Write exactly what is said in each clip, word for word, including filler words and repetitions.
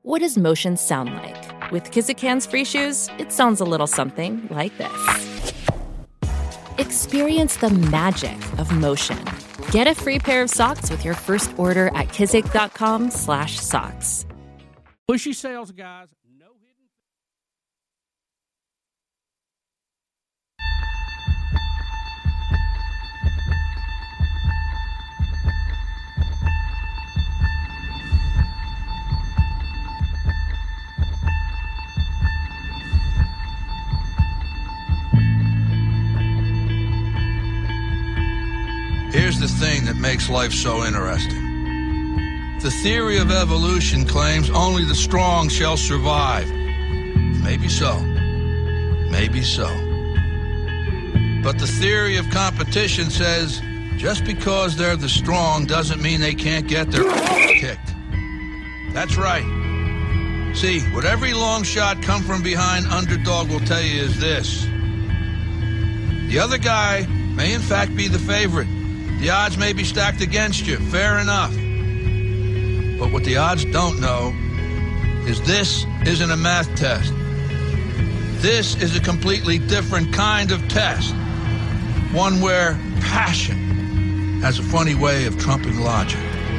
What does motion sound like? With Kizik Hands Free Shoes, it sounds a little something like this. Experience the magic of motion. Get a free pair of socks with your first order at kizik.com slash socks. Pushy sales guys. No hidden. Here's the thing that makes life so interesting. The theory of evolution claims only the strong shall survive. Maybe so. Maybe so. But the theory of competition says just because they're the strong doesn't mean they can't get their kicked. That's right. See, what every long shot come from behind underdog will tell you is this. The other guy may in fact be the favorite. The odds may be stacked against you, fair enough. But what the odds don't know is this isn't a math test. This is a completely different kind of test. One where passion has a funny way of trumping logic.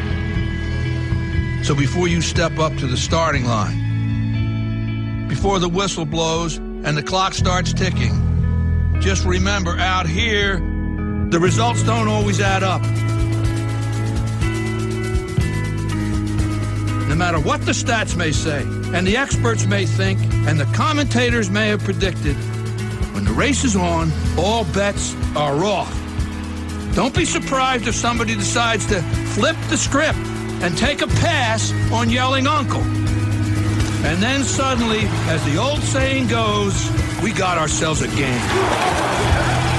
So before you step up to the starting line, before the whistle blows and the clock starts ticking, just remember out here, the results don't always add up. No matter what the stats may say, and the experts may think, and the commentators may have predicted, when the race is on, all bets are off. Don't be surprised if somebody decides to flip the script and take a pass on yelling uncle. And then suddenly, as the old saying goes, we got ourselves a game.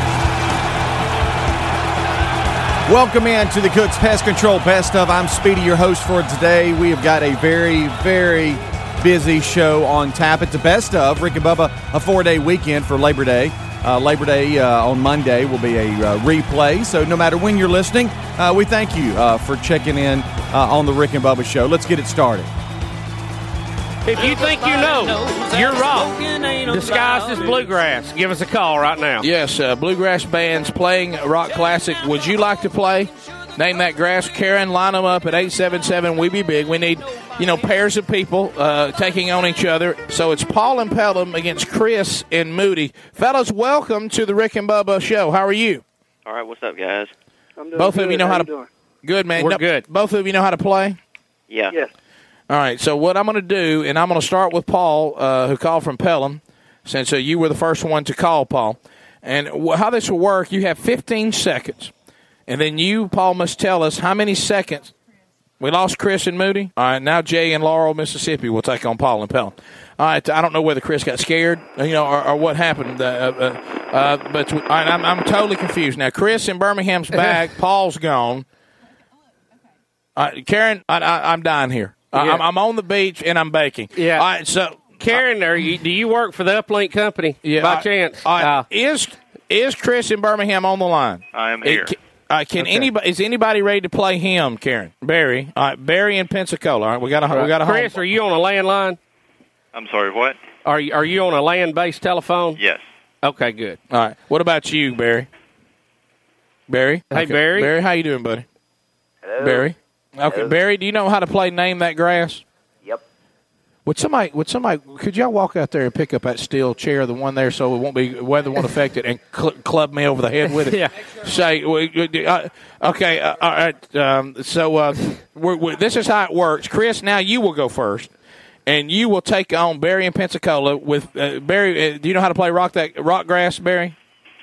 Welcome in to the Cooks Pest Control Best Of. I'm Speedy, your host for today. We have got a very, very busy show on tap. It's the Best Of. Rick and Bubba, a four-day weekend for Labor Day. Uh, Labor Day uh, on Monday will be a uh, replay. So no matter when you're listening, uh, we thank you uh, for checking in uh, on the Rick and Bubba Show. Let's get it started. If you think you know, you're wrong. Disguised as bluegrass. Give us a call right now. Yes, uh, bluegrass bands playing rock classic. Would you like to play? Name that grass. Karen, line them up at eight seven seven, we be big. We need, you know, pairs of people uh, taking on each other. So it's Paul and Pelham against Chris and Moody. Fellas, welcome to the Rick and Bubba Show. How are you? All right, what's up, guys? I'm doing Both good. of you know how, how to doing? Good, man. We're no, good. Both of you know how to play? Yeah. Yes. All right, so what I'm going to do, and I'm going to start with Paul, uh, who called from Pelham, since uh, you were the first one to call, Paul. And wh- how this will work, you have fifteen seconds, and then you, Paul, must tell us how many seconds. We lost Chris and Moody. All right, now Jay and Laurel, Mississippi will take on Paul and Pelham. All right, I don't know whether Chris got scared, you know, or, or what happened. Uh, uh, uh, but all right, I'm, I'm totally confused. Now, Chris in Birmingham's back, Paul's gone. All right, Karen, I, I, I'm dying here. Yeah. I'm, I'm on the beach and I'm baking. Yeah. All right, so Karen, are you, do you work for the Uplink Company yeah, by I, chance? I, Uh, is is Chris in Birmingham on the line? I am It- here. can uh, can Okay. anybody is anybody ready to play him? Karen, Barry. All right, Barry in Pensacola. All right, we got a we got a Chris, home. are you on a landline? I'm sorry, what? Are you, are you on a land-based telephone? Yes. Okay, good. All right, what about you, Barry? Barry. Hey, Barry. Barry, how you doing, buddy? Hello. Barry. Okay, Hello. Barry. Do you know how to play Name That Grass? Yep. Would somebody, would somebody, could y'all walk out there and pick up that steel chair, the one there, so it won't be weather won't affect it, and cl- club me over the head with it? Yeah. Say, uh, okay, uh, all right. Um, so uh, we're, we're, this is how it works. Chris, now you will go first, and you will take on Barry in Pensacola with uh, Barry. Uh, do you know how to play rock that rock grass, Barry?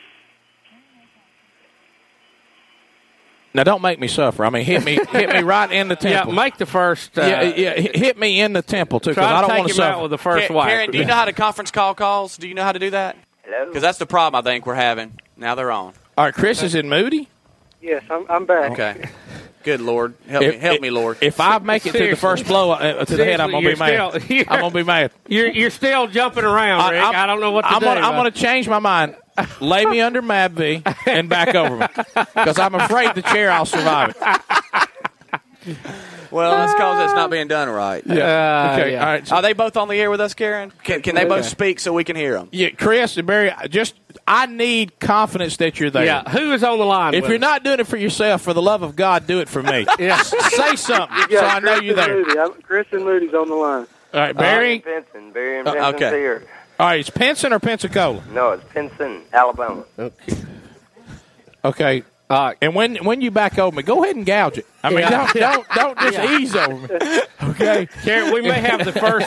Now, don't make me suffer. I mean, hit me, hit me right in the Yeah, temple. make the first. Uh, yeah, yeah, hit me in the temple too, because try I to don't take want to him suffer. out with the first Ka- wipe. Karen, do you know how to conference call calls? Do you know how to do that? Hello. Because that's the problem I think we're having. Now they're on. All right, Chris is in Moody. Yes, I'm, I'm back. Okay. Good Lord, help If- me, help if- me, Lord. If I make it to the Seriously. first blow uh, to the head, I'm gonna be Seriously, mad. you're still- I'm gonna be mad. You're you're still jumping around, Rick. I, don't know what to I'm do. Gonna, I'm going to change my mind. Lay me under Mad V and back over me, because I'm afraid the chair I'll survive it. Well, that's because it's not being done right. Uh, Okay. yeah. All right. So, Are they both on the air with us, Karen? Can, can they both speak so we can hear them? yeah, Chris and Barry, just I need confidence that you're there. Yeah, who is on the line? If with you're us? not doing it for yourself, for the love of God, do it for me. Yeah. Say something so Yeah, I know Chris you're and there. Moody. I'm, Chris and Moody's on the line. All right, Barry. Pinson. Barry and Uh, Pinson's okay. here. All right, it's Pinson or Pensacola? No, it's Pinson, Alabama. Okay. Okay. All right. And when when you back over me, go ahead and gouge it. I mean, Yeah. don't, don't don't just Yeah. ease over me. Okay, Karen, we may have the first.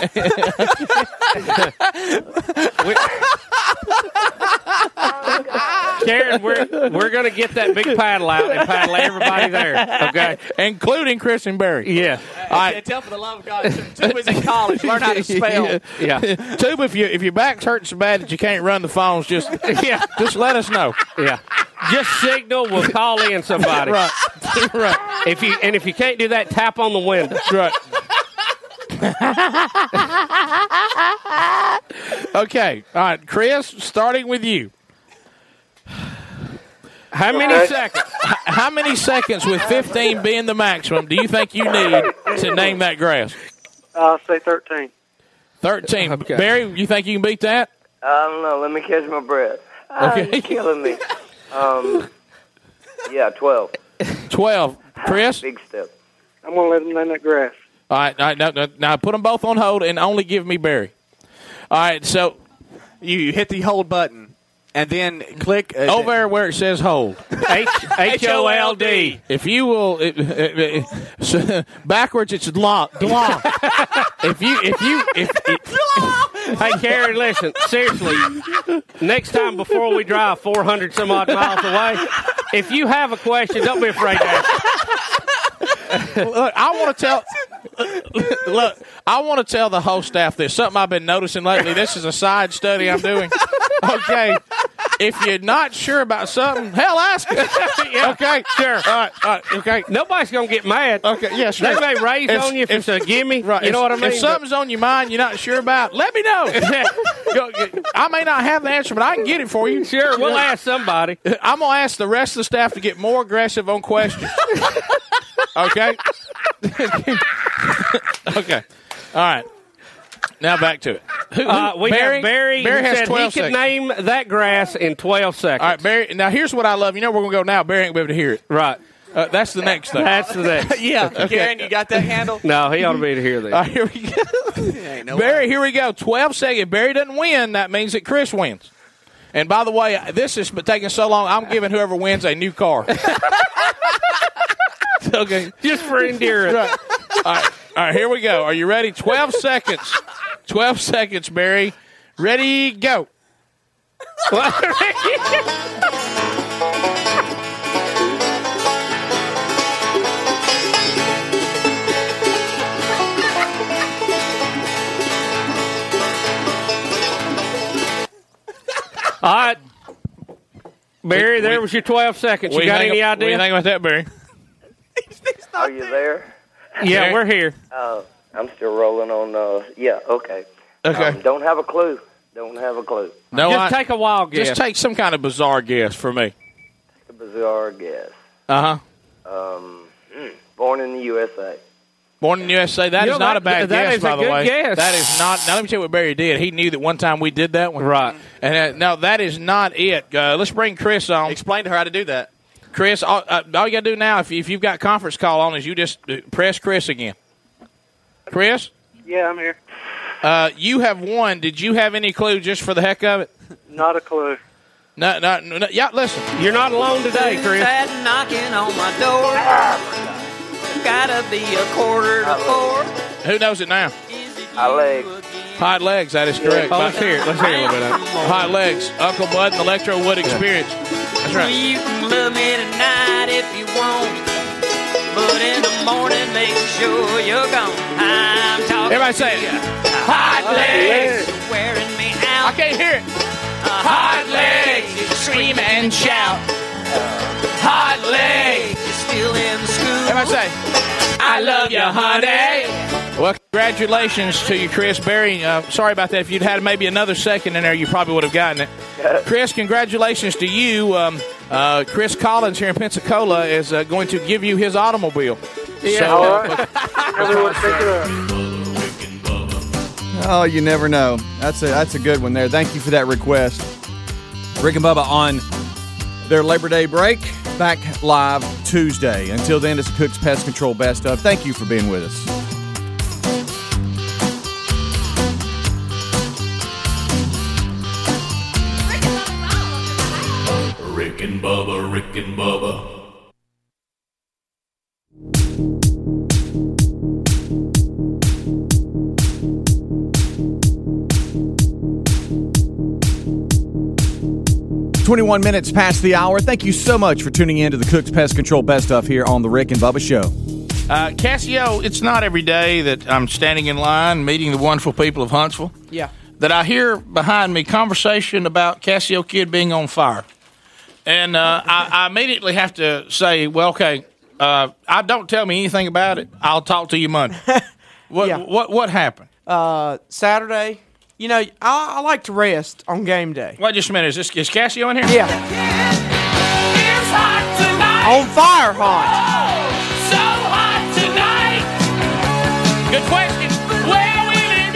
We- Karen, we're we're gonna get that big paddle out and paddle everybody there. Okay, including Chris and Barry. Yeah. All right. Tell for the love of God, Tube was in college. Learn how to spell. Yeah. Tube, if you if your back's hurting so bad that you can't run the phones, just Yeah. just let us know. Yeah. Just signal. We'll call in somebody. Right, right, If you and if you can't do that, tap on the window. right. Okay, all right, Chris. Starting with you. How many Okay. seconds? How many seconds, with fifteen being the maximum, do you think you need to name that grass? I'll say thirteen. Thirteen. Okay. Barry, you think you can beat that? I don't know. Let me catch my breath. Ah, Okay. You're killing me. Um, yeah, twelve. Twelve. Chris. Big step. I'm going to let him name that grass. All right, all right now, now, now put them both on hold and only give me Barry. All right, so You hit the hold button and then click. Uh, over there where it says hold, H H O L D. if you will, it, it, it, so backwards it's law. law. If you, if you, if, if Hey, Karen, listen. Seriously, next time before we drive four hundred some odd miles away, if you have a question, don't be afraid to ask. look, I want to tell. Look, I want to tell the whole staff this. Something I've been noticing lately. This is a side study I'm doing. Okay, if you're not sure about something, hell, ask it. Yeah. Okay, sure. All right, all right. Okay. Nobody's going to get mad. Okay, yeah, sure. They may raise If- on you if it's a gimme. Right. You know if, what I mean? If something's on your mind you're not sure about, let me know. Go- I may not have the answer, but I can get it for you. Sure, we'll ask somebody. I'm going to ask the rest of the staff to get more aggressive on questions. Okay? Okay. All right. Now back to it. Who- who- Uh, we Barry, have Barry, Barry who has said he twelve could seconds. name that grass in twelve seconds. All right, Barry. Now, here's what I love. You know where we're going to go now. Barry ain't going to be able to hear it. Right. Uh, that's the next thing. That's the next. yeah, Karen, you got that handle? No, he ought to be able to hear this. All right, here we go. Ain't no Barry, way. here we go. twelve seconds. If Barry doesn't win, that means that Chris wins. And by the way, this is taking so long, I'm giving whoever wins a new car. Okay. Just for endurance. Right. All right. All right, here we go. Are you ready? twelve seconds. twelve seconds, Barry. Ready, go. All right. Barry, We- there we- was your twelve seconds. What You do got think any of- What do you idea? think about that, Barry? Are you there? Yeah, we're here. Uh, I'm still rolling on. Uh, yeah, okay. Okay. Um, don't have a clue. Don't have a clue. No, Just I- take a wild guess. Just take some kind of bizarre guess for me. A bizarre guess. Uh huh. Um, mm, born in the U S A. Born in the U S A. That You is know, not that- a bad that guess, is a by the good way. guess. That is not. Now let me tell you what Barry did. He knew that one time we did that one. Right. And uh, no, that is not it. Uh, let's bring Chris on. Explain to her how to do that. Chris, all, uh, all you got to do now, if, if you've got conference call on, is you just uh, press Chris again. Chris, Yeah, I'm here. uh, you have won. Did you have any clue just for the heck of it? Not a clue. No, no, no, no. Yeah, listen. You're not alone today, Chris. That knocking on my door. Gotta be a quarter to four. Who knows it now? I leg. Hot legs. That is correct. Oh, let's hear it. Let's hear a little bit of it. Hot legs. Uncle Bud and Electro Wood Experience. That's right. You can love me tonight if you want. But in the morning, make sure you're gone. I'm talking Everybody say to it. you. Hot legs are wearing me I out. can't hear it. Hot legs, you scream and shout. Hot legs, you're still in school. Everybody say, I love you, honey. well, congratulations to you, Chris. Barry, uh, sorry about that. If you'd had maybe another second in there, you probably would have gotten it. Chris, congratulations to you. Um, uh, Chris Collins here in Pensacola is uh, going to give you his automobile. Yeah. So, All uh, right. Everyone pick it up. Oh, you never know. That's a that's a good one there. Thank you for that request. Rick and Bubba on their Labor Day break. Back live Tuesday. Until then, it's the Cook's Pest Control Best Of. Thank you for being with us. Rick and Bubba, Rick and Bubba. twenty-one minutes past the hour. Thank you so much for tuning in to the Cook's Pest Control Best Of here on the Rick and Bubba Show. Uh, Cassio, it's not every day that I'm standing in line meeting the wonderful people of Huntsville Yeah. that I hear behind me conversation about Cassio Kid being on fire. And uh, I, I immediately have to say, well, okay, uh, I don't tell me anything about it. I'll talk to you Monday. What Yeah. what what happened? Uh, Saturday, you know, I, I like to rest on game day. Wait just a minute. Is this is Cassio in here? Yeah. On fire hot. So hot tonight. Good question. Where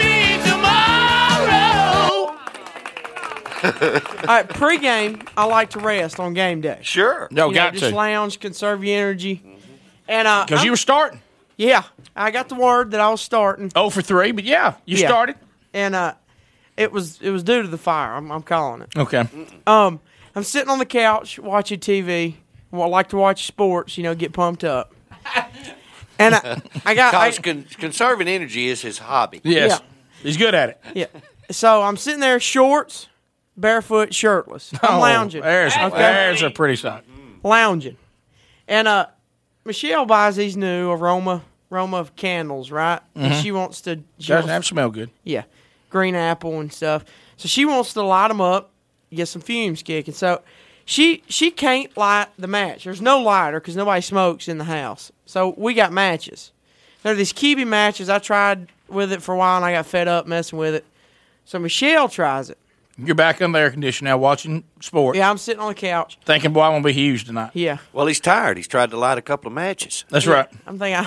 will it be tomorrow? All right, pregame, I like to rest on game day. Sure. No, You know, got just to. lounge, conserve your energy. And uh, Because you I'm- were starting. yeah, I got the word that I was starting, Oh for three, but yeah, you Yeah. started. and uh, it was it was due to the fire. I'm, I'm calling it. Okay. Um, I'm sitting on the couch watching T V. Well, I like to watch sports. You know, get pumped up. And I, I got I, Because con- conserving energy is his hobby. Yes. Yeah. He's good at it. yeah. So I'm sitting there, shorts, barefoot, shirtless. I'm Oh, lounging. There's, Okay? there's a pretty sight. Lounging. And uh, Michelle buys these new aroma aroma of candles, right? And she wants to. She Doesn't wants have to smell good. Yeah, green apple and stuff. So she wants to light them up, get some fumes kicking. So she she can't light the match. There's no lighter because nobody smokes in the house. So we got matches. They're these Kiwi matches. I tried with it for a while and I got fed up messing with it. So Michelle tries it. You're back on the air conditioner now watching sports. Yeah, I'm sitting on the couch. Thinking, boy, I'm going to be huge tonight. Yeah. Well, he's tired. He's tried to light a couple of matches. That's Yeah, right. I'm thinking.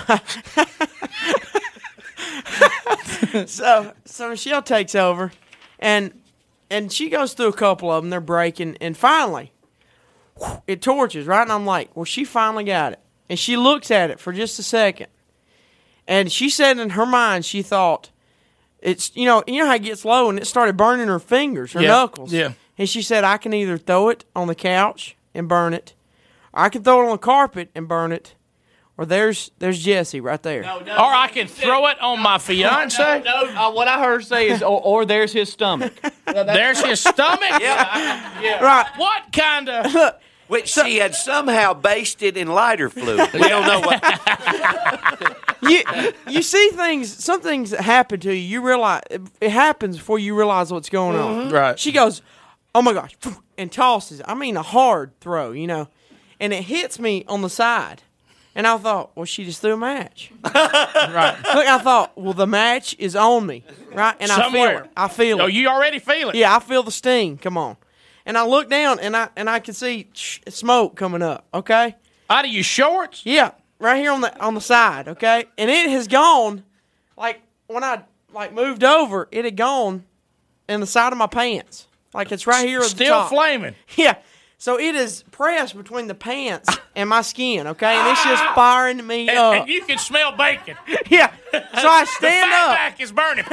so so Michelle takes over, and and she goes through a couple of them. They're breaking, and finally, whew, it torches right. And I'm like, well, she finally got it. And she looks at it for just a second, and she said in her mind she thought it's you know you know how it gets low, and it started burning her fingers, her Yeah, knuckles. yeah. And she said, I can either throw it on the couch and burn it, or I can throw it on the carpet and burn it. Or there's there's Jesse right there. Or I can throw it on my fiance. No, uh, what I heard her say is, or, or there's his stomach. There's his stomach. Yeah. Right. What kind of? Which she had somehow basted in lighter fluid. We don't know what. you you see things, some things that happen to you. You realize it happens before you realize what's going on. Right. She goes, "Oh my gosh," and tosses it. I mean, a hard throw, you know, and it hits me on the side. And I thought, well, she just threw a match. Right. Look, I thought, well, the match is on me, right? And I feel Somewhere. it. I feel it. Oh, you already feel it. Yeah, I feel the sting. Come on. And I look down, and I and I can see sh- smoke coming up. Okay. Out of your shorts? Yeah, right here on the on the side. Okay, and it has gone. Like when I like moved over, it had gone in the side of my pants. Like it's right here at the Still top. flaming. Yeah. So it is pressed between the pants and my skin. Okay, and it's just firing me And, up. and you can smell bacon. Yeah. So I The stand fat up. back is burning.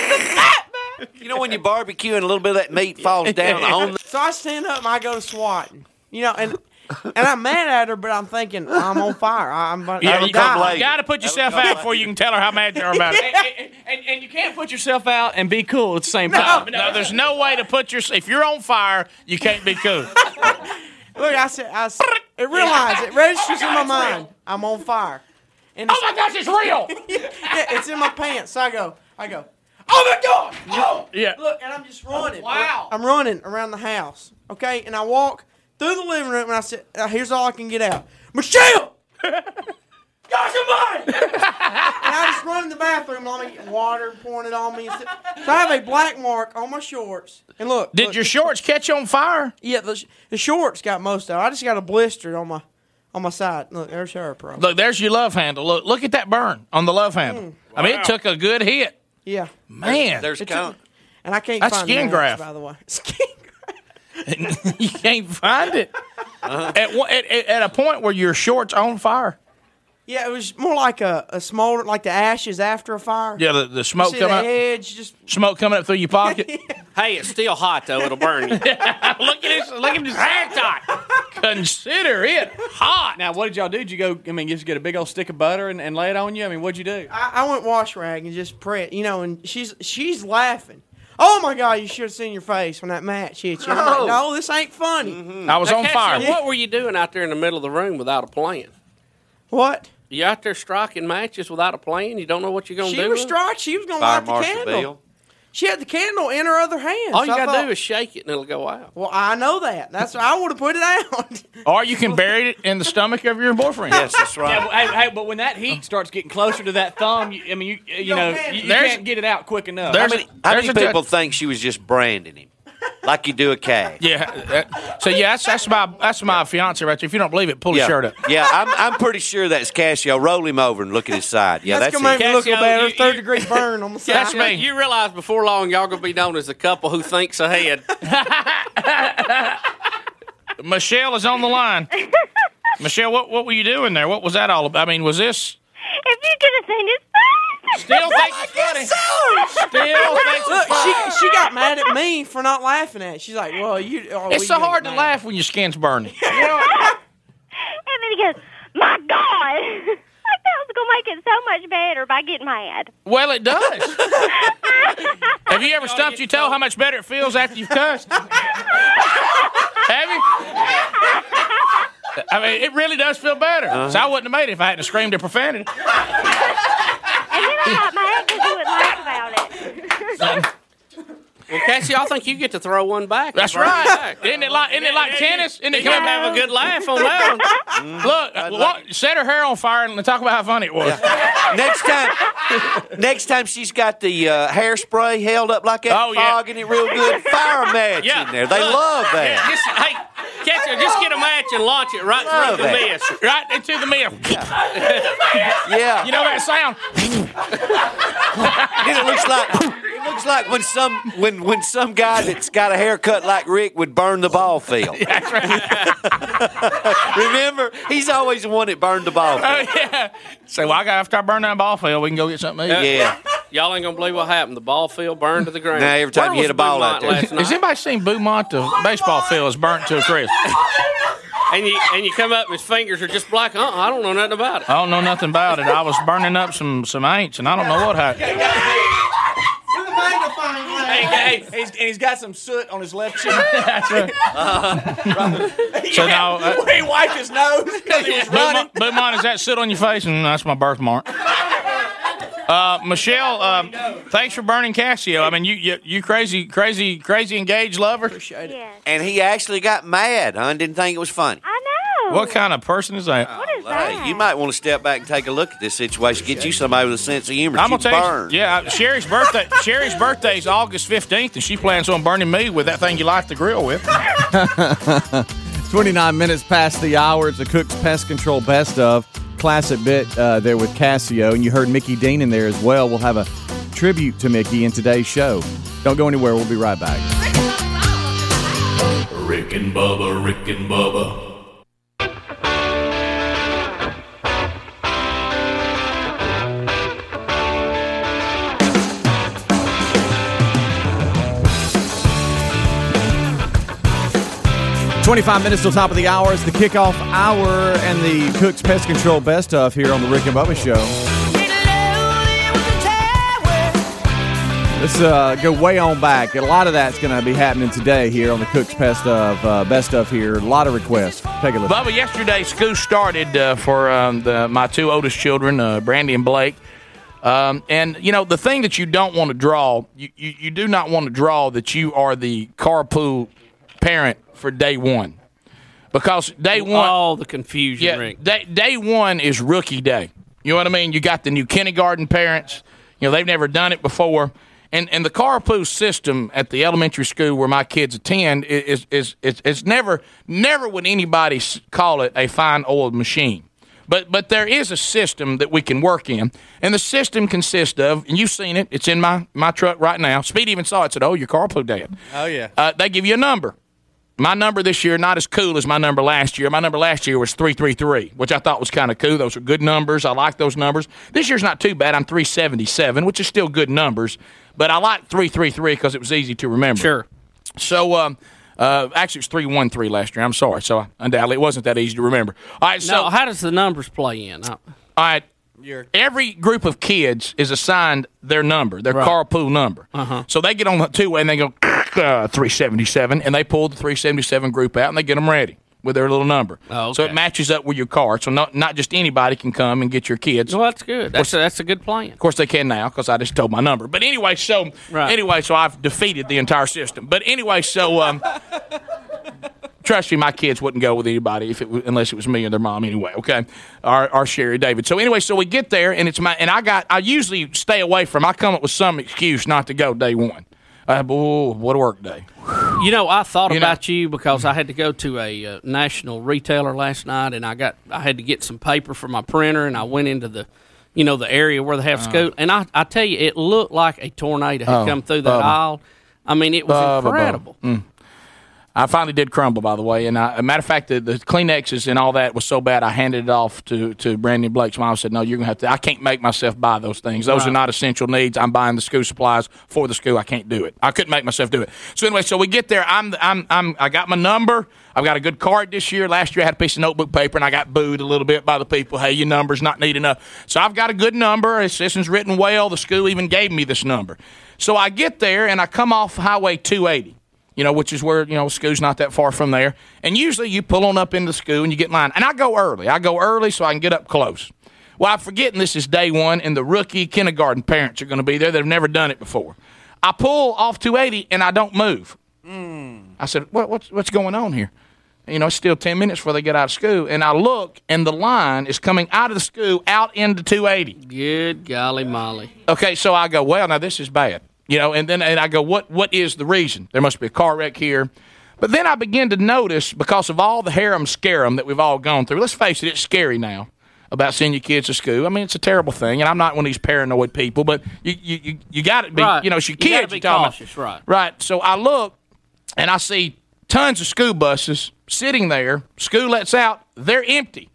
You know when you barbecue and a little bit of that meat falls down on the. So I stand up and I go to swatting. You know, and and I'm mad at her, but I'm thinking I'm on fire. I'm about Yeah, to you die. got to put yourself out before you can tell her how mad you are about it. and, and, and you can't put yourself out and be cool at the same No, time. no, there's no way to put your. If you're on fire, you can't be cool. Look, I said, I said, it realized, it registers in my mind. I'm on fire. And Oh my gosh, it's real! yeah, it's in my pants. So I go, I go, oh my God! Oh! Yeah. Look, and I'm just running. Wow. I'm running around the house, okay? And I walk through the living room, and I said, uh, here's all I can get out. Michelle! Gosh almighty! And I just run in the bathroom, and I'm getting water, pouring it on me. So I have a black mark on my shorts. And look. Did look, your shorts catch on fire? Yeah, the, the shorts got most of it. I just got a blister on my On my side. Look, there's her, pro. Look, there's your love handle. Look, look at that burn on the love handle. Mm. I mean, Wow. it took a good hit. Yeah. Man, There's It count. took- And I can't That's find skin the match, graft. by the way. Skin you can't find it. Uh-huh. At, one- at, at, at a point where your short's on fire. Yeah, it was more like a, a smolder, like the ashes after a fire. Yeah, the, the smoke you see coming the up. edge, just Smoke coming up through your pocket. Hey, it's still hot though. It'll burn you. Look at this. Look at this. Consider it hot. Now, what did y'all do? Did you go, I mean, just get a big old stick of butter and, and lay it on you? I mean, what'd you do? I, I went wash rag and just press, you know, and she's she's laughing. Oh my God! You should have seen your face when that match hit you. I'm like, No. no, this ain't funny. I was Now, on Cassie, fire. What were you doing out there in the middle of the room without a plan? What? You out there striking matches without a plan? You don't know what you're going to She do? was with it? strike. She was going to Fire light the Marshal candle. Bill. She had the candle in her other hand. All you so I got to thought, do is shake it and it'll go out. Well, I know that. That's I would have put it out. Or you can bury it in the stomach of your boyfriend. Yes, that's right. Yeah, but, hey, hey, but when that heat starts getting closer to that thumb, you, I mean, you, you You know, don't you, you There's- can't get it out quick enough. How There's many, a- how there's many a people judge- think she was just branding him? Like you do a cat. Yeah. that- so yeah, that's, that's my that's my fiance right there. If you don't believe it, pull yeah. his shirt up. Yeah, I'm, I'm pretty sure that's Casio. Roll him over and look at his side. Yeah, That's that's, gonna it. make me look Casio, better. you- Third you- degree burn on the side. That's me. You realize before long y'all going to be known as the couple who thinks ahead. Michelle is on the line. Michelle, what what were you doing there? What was that all about? I mean, was this If you could have seen his face. still thinks it's funny? Still thinks Look, it's funny. she she got mad at me for not laughing at it. She's like, "Well, you." Oh, It's we so get hard to mad. laugh when your skin's burning. And then he goes, my God. Like that was going to make it so much better by getting mad. Well, it does. Have you ever stumped your toe how much better it feels after you've cussed? Have you? I mean, it really does feel better. Uh-huh. So I wouldn't have made it if I hadn't screamed a profanity. And then I got mad because he wouldn't laugh about it. Well, Cassie, I think you get to throw one back. That's and burn it right. back. Isn't it like isn't it like tennis? Isn't it You come gotta have a good laugh on that one. Look, uh, what, set her hair on fire and talk about how funny it was. Next time, next time she's got the uh, hairspray held up like that, Oh, yeah. fogging it real good. Fire match Yeah. in there. They Look, love yeah, that. just, hey, Cassie, just get a match and launch it right Love through the that. mist. Right into the middle. Yeah, You know that sound? and it looks like it looks like when some when when some guy that's got a haircut like Rick would burn the ball field. That's right. Remember, he's always the one that burned the ball Oh, field. yeah. So, well, I got after I burn that ball field, we can go get something to eat. Yeah. Y'all ain't gonna believe what happened. The ball field burned to the ground. Now, every time Where you hit was a ball out Beaumont there. last night? Has anybody seen Beaumont? The baseball field is burnt to a crisp. And you and you come up, and his fingers are just black. Uh, I don't know nothing about it. I don't know nothing about it. I was burning up some some ain'ts, and I don't know what happened. Hey, hey, he's, and he's got some soot on his left cheek. That's right. So now, uh, Where he wiped his nose because he was running. Beaumont, Beaumont, is that soot on your face? And that's my birthmark. Uh, Michelle, um, thanks for burning Casio. I mean, you you, you crazy, crazy, crazy engaged lover. Appreciate it. Yes. And he actually got mad, huh? And didn't think it was funny. I know. What kind of person is that? What is that? Hey, you might want to step back and take a look at this situation. Get you somebody with a sense of humor. I'm You gonna tell burn. you, yeah. Sherry's birthday. Sherry's birthday is August fifteenth, and she plans on burning me with that thing you light the grill with. twenty-nine minutes past the hour. It's the Cook's Pest Control Best Of. Classic bit uh, there with Casio. And you heard Mickey Dean in there as well. We'll have a tribute to Mickey in today's show. Don't go anywhere. We'll be right back. Rick and Bubba, Rick and Bubba. twenty-five minutes till top of the hour is the kickoff hour and the Cook's Pest Control Best Of here on the Rick and Bubba Show. Let's uh, go way on back. A lot of that's going to be happening today here on the Cook's Pest of uh, Best Of here. A lot of requests. Take a look. Bubba, yesterday school started uh, for um, the, my two oldest children, uh, Brandy and Blake. Um, and, you know, the thing that you don't want to draw, you, you, you do not want to draw that you are the carpool parent for day one. Because day one. All the confusion, Yeah, Rick. day, day one is rookie day. You know what I mean? You got the new kindergarten parents. You know, they've never done it before. And and the carpool system at the elementary school where my kids attend is is is it's never never would anybody call it a fine oiled machine. But but there is a system that we can work in, and the system consists of, and you've seen it. It's in my, my truck right now. Speedy even saw it. Said, "Oh, your carpool, Dad." Oh yeah. Uh, they give you a number. My number this year not as cool as my number last year. My number last year was three three three, which I thought was kind of cool. Those are good numbers. I like those numbers. This year's not too bad. I'm three seventy-seven, which is still good numbers. But I like three three three because it was easy to remember. Sure. So. Um, Uh, actually, it was three one three last year. I'm sorry. So, undoubtedly, it wasn't that easy to remember. All right, so now, how does the numbers play in? All right, every group of kids is assigned their number, their Right. carpool number. Uh-huh. So, they get on the two-way and they go, uh, three seventy-seven, and they pull the three seventy-seven group out and they get them ready with their little number. Oh, So, okay. it matches up with your car. So, not, not just anybody can come and get your kids. Well, that's good. That's a, that's a good plan. Of course, they can now because I just told my number. But anyway, so Right. anyway, so I've defeated the entire system. But anyway, so um, trust me, my kids wouldn't go with anybody if it was, unless it was me and their mom anyway. Okay, or, or Sherry David. So anyway, so we get there and it's my and I got I usually stay away from. I come up with some excuse not to go day one. Uh, oh, what a work day. You know, I thought You know- about you because I had to go to a uh, national retailer last night, and I got I had to get some paper for my printer, and I went into the, you know, the area where they have school, and I I tell you, it looked like a tornado had Oh, come through that Bubba. aisle. I mean, it was Bubba, Bubba. incredible. Mm. I finally did crumble, by the way. And I, a matter of fact, the, the Kleenexes and all that was so bad, I handed it off to, to Brandon Blake's mom. Said, "No, you're going to have to. I can't make myself buy those things. Those Right. are not essential needs. I'm buying the school supplies for the school. I can't do it. I couldn't make myself do it." So anyway, so we get there. I'm, I'm, I'm, I got my number. I've got a good card this year. Last year I had a piece of notebook paper, and I got booed a little bit by the people. Hey, your number's not neat enough. So I've got a good number. It's, this is written well. The school even gave me this number. So I get there, and I come off Highway two eighty. You know, which is where, you know, school's not that far from there. And usually you pull on up into the school and you get in line. And I go early. I go early so I can get up close. Well, I'm forgetting this is day one and the rookie kindergarten parents are going to be there that have never done it before. I pull off two eighty and I don't move. Mm. I said, what, what's, what's going on here? You know, it's still ten minutes before they get out of school. And I look and the line is coming out of the school out into two eighty. Good golly molly. Okay, so I go, well, now this is bad. You know, and then and I go, what what is the reason? There must be a car wreck here. But then I begin to notice, because of all the harem scarum that we've all gone through, let's face it, it's scary now about sending your kids to school. I mean, it's a terrible thing, and I'm not one of these paranoid people, but you you, you, you got to be, Right. you know, it's your You gotta kids. be you're talking cautious, about. right. Right. So I look, and I see tons of school buses sitting there. School lets out. They're empty.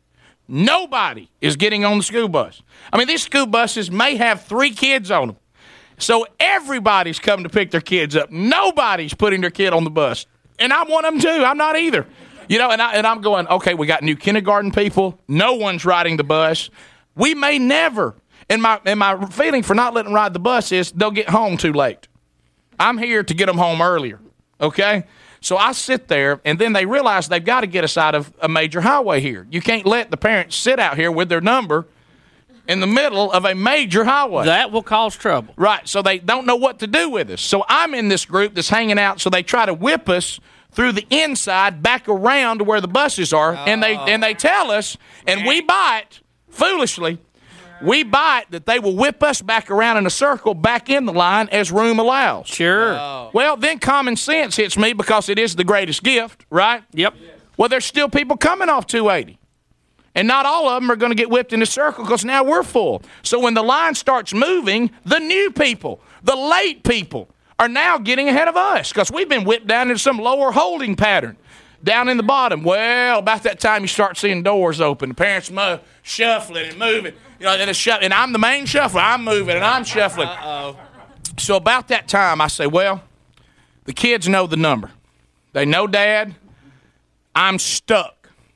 Nobody is getting on the school bus. I mean, these school buses may have three kids on them. So everybody's coming to pick their kids up. Nobody's putting their kid on the bus. And I'm one of them, too. I'm not either. You know, and, I, and I'm going, okay, we got new kindergarten people. No one's riding the bus. We may never. And my, and my feeling for not letting them ride the bus is they'll get home too late. I'm here to get them home earlier, okay? So I sit there, and then they realize they've got to get us out of a major highway here. You can't let the parents sit out here with their number in the middle of a major highway. That will cause trouble. Right, so they don't know what to do with us. So I'm in this group that's hanging out, so they try to whip us through the inside back around to where the buses are, oh. and they and they tell us, and we bite, foolishly, we bite that they will whip us back around in a circle back in the line as room allows. Sure. Oh. Well, then common sense hits me because it is the greatest gift, right? Yep. Well, there's still people coming off two eighty. And not all of them are going to get whipped in a circle because now we're full. So when the line starts moving, the new people, the late people, are now getting ahead of us because we've been whipped down into some lower holding pattern down in the bottom. Well, about that time you start seeing doors open. The parents mo- shuffling and moving. You know, and, it's shu- and I'm the main shuffler. I'm moving and I'm shuffling. Uh-oh. So about that time I say, well, the kids know the number. They know Dad. I'm stuck.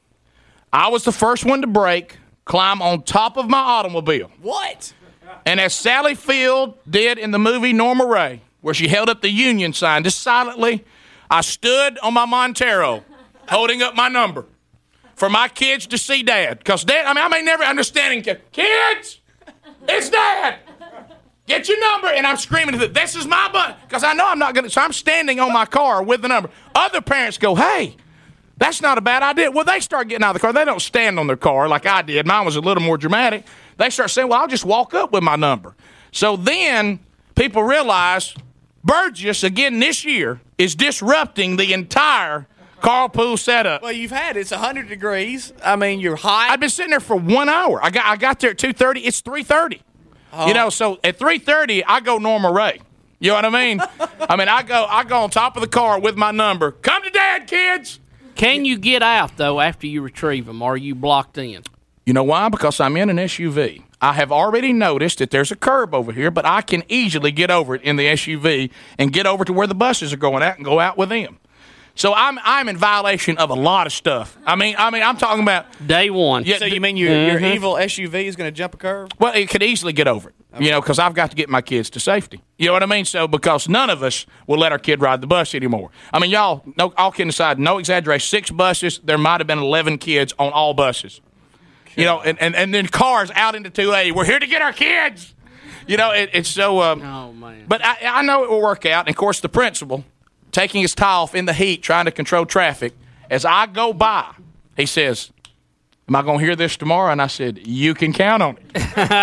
I was the first one to break, climb on top of my automobile. What? And as Sally Field did in the movie Norma Ray, where she held up the Union sign, just silently, I stood on my Montero, holding up my number for my kids to see Dad. Because Dad, I mean, I may never understand it. Kids, it's Dad. Get your number. And I'm screaming, this is my button. Because I know I'm not going to, so I'm standing on my car with the number. Other parents go, hey, that's not a bad idea. Well, they start getting out of the car. They don't stand on their car like I did. Mine was a little more dramatic. They start saying, well, I'll just walk up with my number. So then people realize Burgess, again this year, is disrupting the entire carpool setup. Well, you've had it's one hundred degrees. I mean, you're hot. I've been sitting there for one hour. I got I got there at two thirty. It's three thirty. Oh. You know, so at three thirty, I go Norma Ray. You know what I mean? I mean, I go I go on top of the car with my number. Come to Dad, kids. Can you get out, though, after you retrieve them? Or are you blocked in? You know why? Because I'm in an S U V. I have already noticed that there's a curb over here, but I can easily get over it in the S U V and get over to where the buses are going at and go out with them. So I'm I'm in violation of a lot of stuff. I mean, I mean, I'm talking about day one. Yeah, so you mean your, mm-hmm. your evil S U V is going to jump a curve? Well, it could easily get over it, okay. You know, because I've got to get my kids to safety. You know what I mean? So because none of us will let our kid ride the bus anymore. I mean, y'all, no, all kidding aside, no exaggeration, six buses, there might have been eleven kids on all buses. You know, and, and, and then cars out into two A. We're here to get our kids. You know, it, it's so. Um, oh man! But I, I know it will work out. And of course, the principal taking his tie off in the heat, trying to control traffic. As I go by, he says, "Am I going to hear this tomorrow?" And I said, "You can count on it." You know what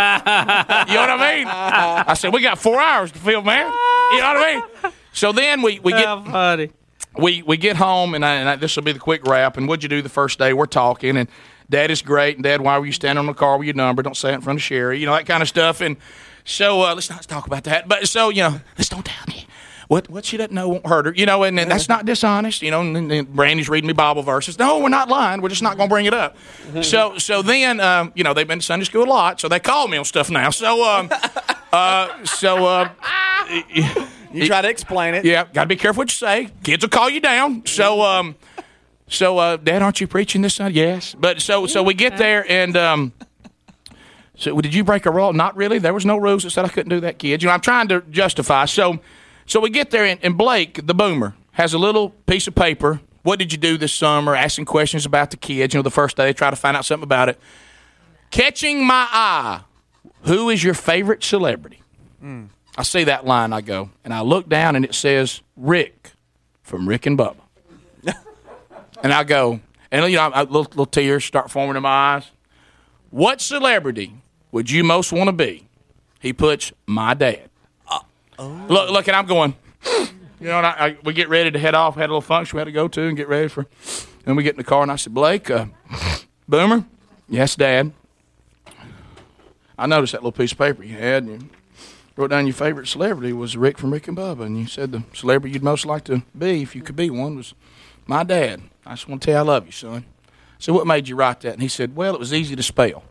I mean? I said, "We got four hours to fill, man." You know what I mean? So then we we get. How funny. We we get home, and, I, and I, this will be the quick wrap. And what'd you do the first day? We're talking, and Dad is great. And Dad, why were you standing on the car with your number? Don't say it in front of Sherry. You know, that kind of stuff. And so uh, let's not talk about that. But so, you know, let's don't tell me. What what she doesn't know won't hurt her. You know, and, and that's not dishonest. You know, and, and Brandy's reading me Bible verses. No, we're not lying. We're just not going to bring it up. so so then, um, you know, they've been to Sunday school a lot, so they call me on stuff now. So, um, uh, so, uh, you try to explain it. Yeah, got to be careful what you say. Kids will call you down. So, um, so, uh, Dad, aren't you preaching this Sunday? Yes. But so, so we get there, and um, so did you break a rule? Not really. There was no rules that said I couldn't do that, kids. You know, I'm trying to justify. So, so we get there, and, and Blake, the boomer, has a little piece of paper. What did you do this summer? Asking questions about the kids. You know, the first day they try to find out something about it. Catching my eye. Who is your favorite celebrity? Mm. I see that line, I go, and I look down, and it says, Rick from Rick and Bubba. And I go, and you know, I, little, little tears start forming in my eyes. What celebrity would you most want to be? He puts, my dad. Uh, oh. Look, look, and I'm going, you know, and I, I, we get ready to head off. Had a little function we had to go to and get ready for. And we get in the car, and I said, Blake, uh, Boomer, yes, Dad. I noticed that little piece of paper you had, and you wrote down your favorite celebrity was Rick from Rick and Bubba, and you said the celebrity you'd most like to be, if you could be one, was my dad. I just want to tell you I love you, son. So what made you write that? And he said, well, it was easy to spell.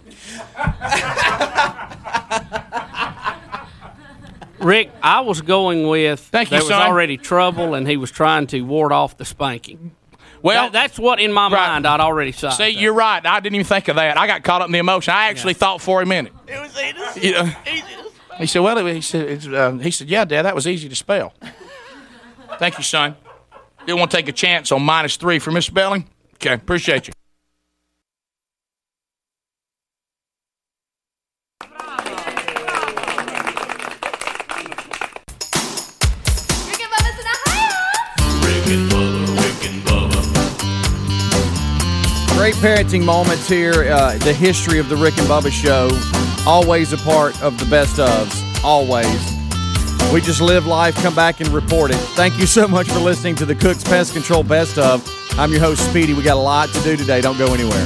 Rick, I was going with Thank you, there was son. already trouble, and he was trying to ward off the spanking. Well, that, that's what in my right. mind I'd already saw. See, you're right. I didn't even think of that. I got caught up in the emotion. I actually yeah. thought for a minute. It was easy to, you know, easy to spell. He said, well, he said, it's, uh, he said, yeah, Dad, that was easy to spell. Thank you, son. Didn't want to take a chance on minus three for misspelling? Okay, appreciate you. Great parenting moments here. Uh, the history of the Rick and Bubba Show. Always a part of the best ofs. Always. We just live life, come back, and report it. Thank you so much for listening to the Cook's Pest Control Best Of. I'm your host, Speedy. We got a lot to do today. Don't go anywhere.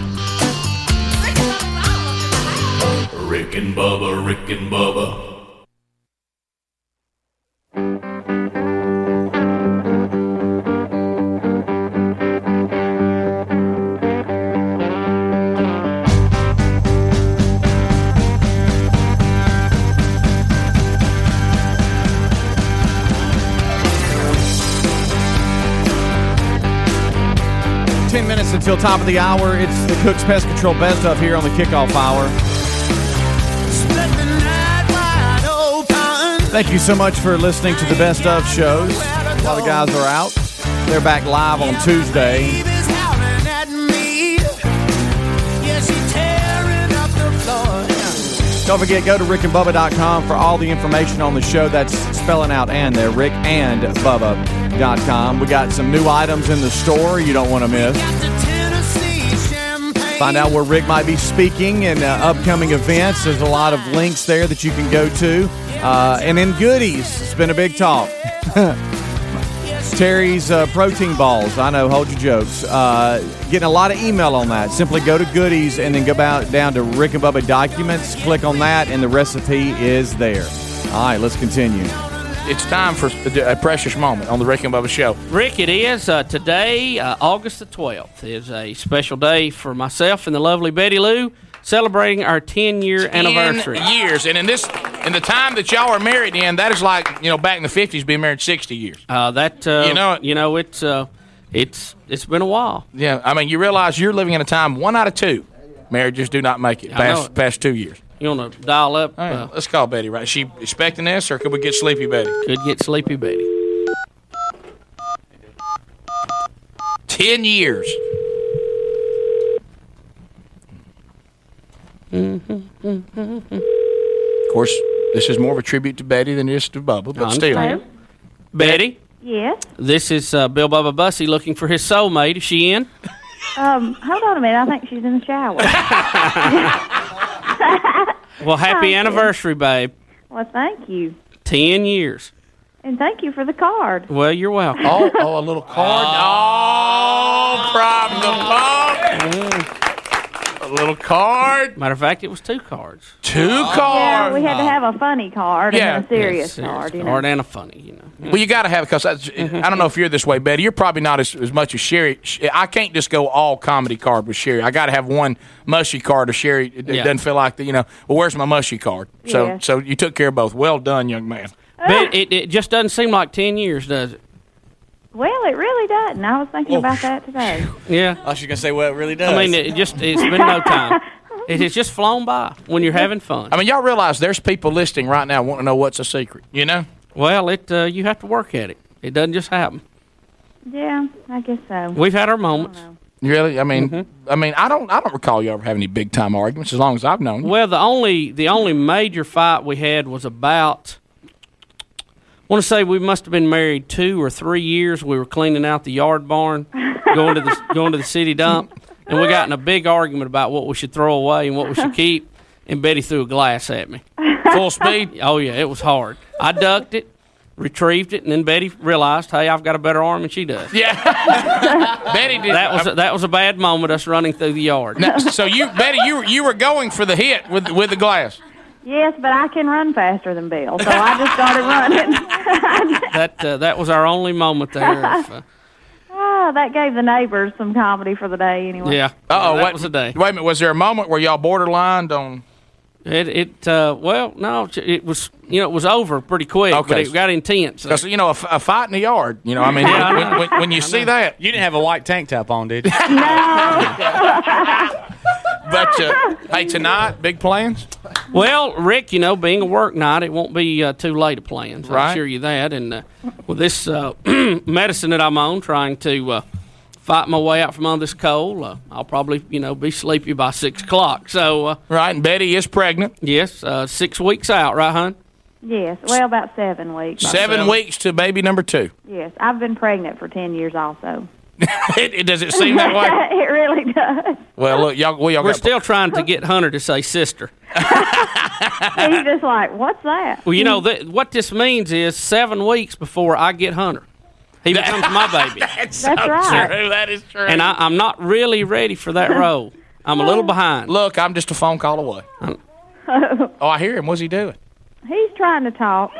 Rick and Bubba, Rick and Bubba. Ten minutes until top of the hour. It's the Cook's Pest Control Best Of here on the Kickoff Hour. Thank you so much for listening to the Best Of shows. A lot of guys are out. They're back live on Tuesday. Don't forget, go to rick and bubba dot com for all the information on the show. That's spelling out and there, rick and bubba dot com. We got some new items in the store you don't want to miss. Find out where Rick might be speaking and uh, upcoming events. There's a lot of links there that you can go to. Uh, and in goodies, it's been a big talk. Terry's uh, protein balls. I know, hold your jokes. Uh, getting a lot of email on that. Simply go to goodies and then go about, down to Rick and Bubba Documents. Click on that, and the recipe is there. All right, let's continue. It's time for a precious moment on the Rick and Bubba Show. Rick, it is. Uh, today, uh, August the twelfth, is a special day for myself and the lovely Betty Lou, celebrating our ten-year anniversary. Ten years. And in this, in the time that y'all are married in, that is like, you know, back in the fifties, being married sixty years. Uh, that, uh, you know, you know it's, uh, it's, it's been a while. Yeah, I mean, you realize you're living in a time one out of two marriages do not make it past, past two years. You want to dial up? Right, uh, let's call Betty, right? Is she expecting this, or could we get Sleepy Betty? Could get Sleepy Betty. Ten years. Of course, this is more of a tribute to Betty than it is to Bubba, but still. Hello? Betty? Yes? This is uh, Bill Bubba Bussy looking for his soulmate. Is she in? Um, hold on a minute. I think she's in the shower. Well, happy Thank anniversary, babe. Well, thank you. Ten years. And thank you for the card. Well, you're welcome. Oh, oh a little card. Oh, from the pump. A little card. Matter of fact, it was two cards. Two Yeah, cards. we had to have a funny card Yeah. and a serious Yes, card. You know. card and a funny, you know. Well, you got to have it because I don't know if you're this way, Betty. You're probably not as, as much as Sherry. I can't just go all comedy card with Sherry. I got to have one mushy card of Sherry. It, it Yeah. doesn't feel like the, you know. Well, where's my mushy card? So, Yes. so you took care of both. Well done, young man. But it, it just doesn't seem like ten years, does it? Well, it really doesn't. I was thinking about that today. Yeah. I was just going to say, well, it really does. I mean, it just, it's been no time. It has just flown by when you're having fun. I mean, y'all realize there's people listening right now wanting to know what's a secret, you know? Well, it uh, you have to work at it. It doesn't just happen. Yeah, I guess so. We've had our moments. Really? I mean, Mm-hmm. I mean, I don't, I don't recall you ever having any big time arguments as long as I've known you. Well, the only the only major fight we had was about. I want to say we must have been married two or three years. We were cleaning out the yard barn, going to the going to the city dump, and we got in a big argument about what we should throw away and what we should keep. And Betty threw a glass at me, full speed. Oh yeah, it was hard. I ducked it, retrieved it, and then Betty realized, hey, I've got a better arm than she does. Yeah, Betty did. That was a, that was a bad moment. Us running through the yard. Now, so you, Betty, you were you were going for the hit with with the glass. Yes, but I can run faster than Bill, so I just started running. That uh, that was our only moment there. Of, uh, Oh, that gave the neighbors some comedy for the day anyway. yeah. Uh oh, that what was a day. Wait a minute. Was there a moment where y'all borderlined on? It it uh, well no it was you know it was over pretty quick, Okay. but it got intense. Because you know a, f- a fight in the yard. You know, I mean, Yeah, I when, know. when, when you see that, You didn't have a white tank top on, did you? but uh, hey, tonight big plans. Well, Rick, you know, being a work night, it won't be uh, too late of plans. Right. I assure you that. And uh, with this uh, medicine that I'm on, trying to uh, fight my way out from under this cold, uh, I'll probably you know be sleepy by six o'clock. So uh, Right, and Betty is pregnant. yes, uh, six weeks out, right, hon? Yes, well, about seven weeks. Seven seven. weeks to baby number two. Yes, I've been pregnant for ten years also. it, it, does it seem that way? It really does. Well, look, y'all, well, y'all We're got still trying to get Hunter to say sister. He's just like, what's that? Well, you know, th- what this means is seven weeks before I get Hunter, he becomes my baby. That's, That's so right. true. That is true. And I, I'm not really ready for that role. I'm a little behind. Look, I'm just a phone call away. Oh, I hear him. What's he doing? He's trying to talk.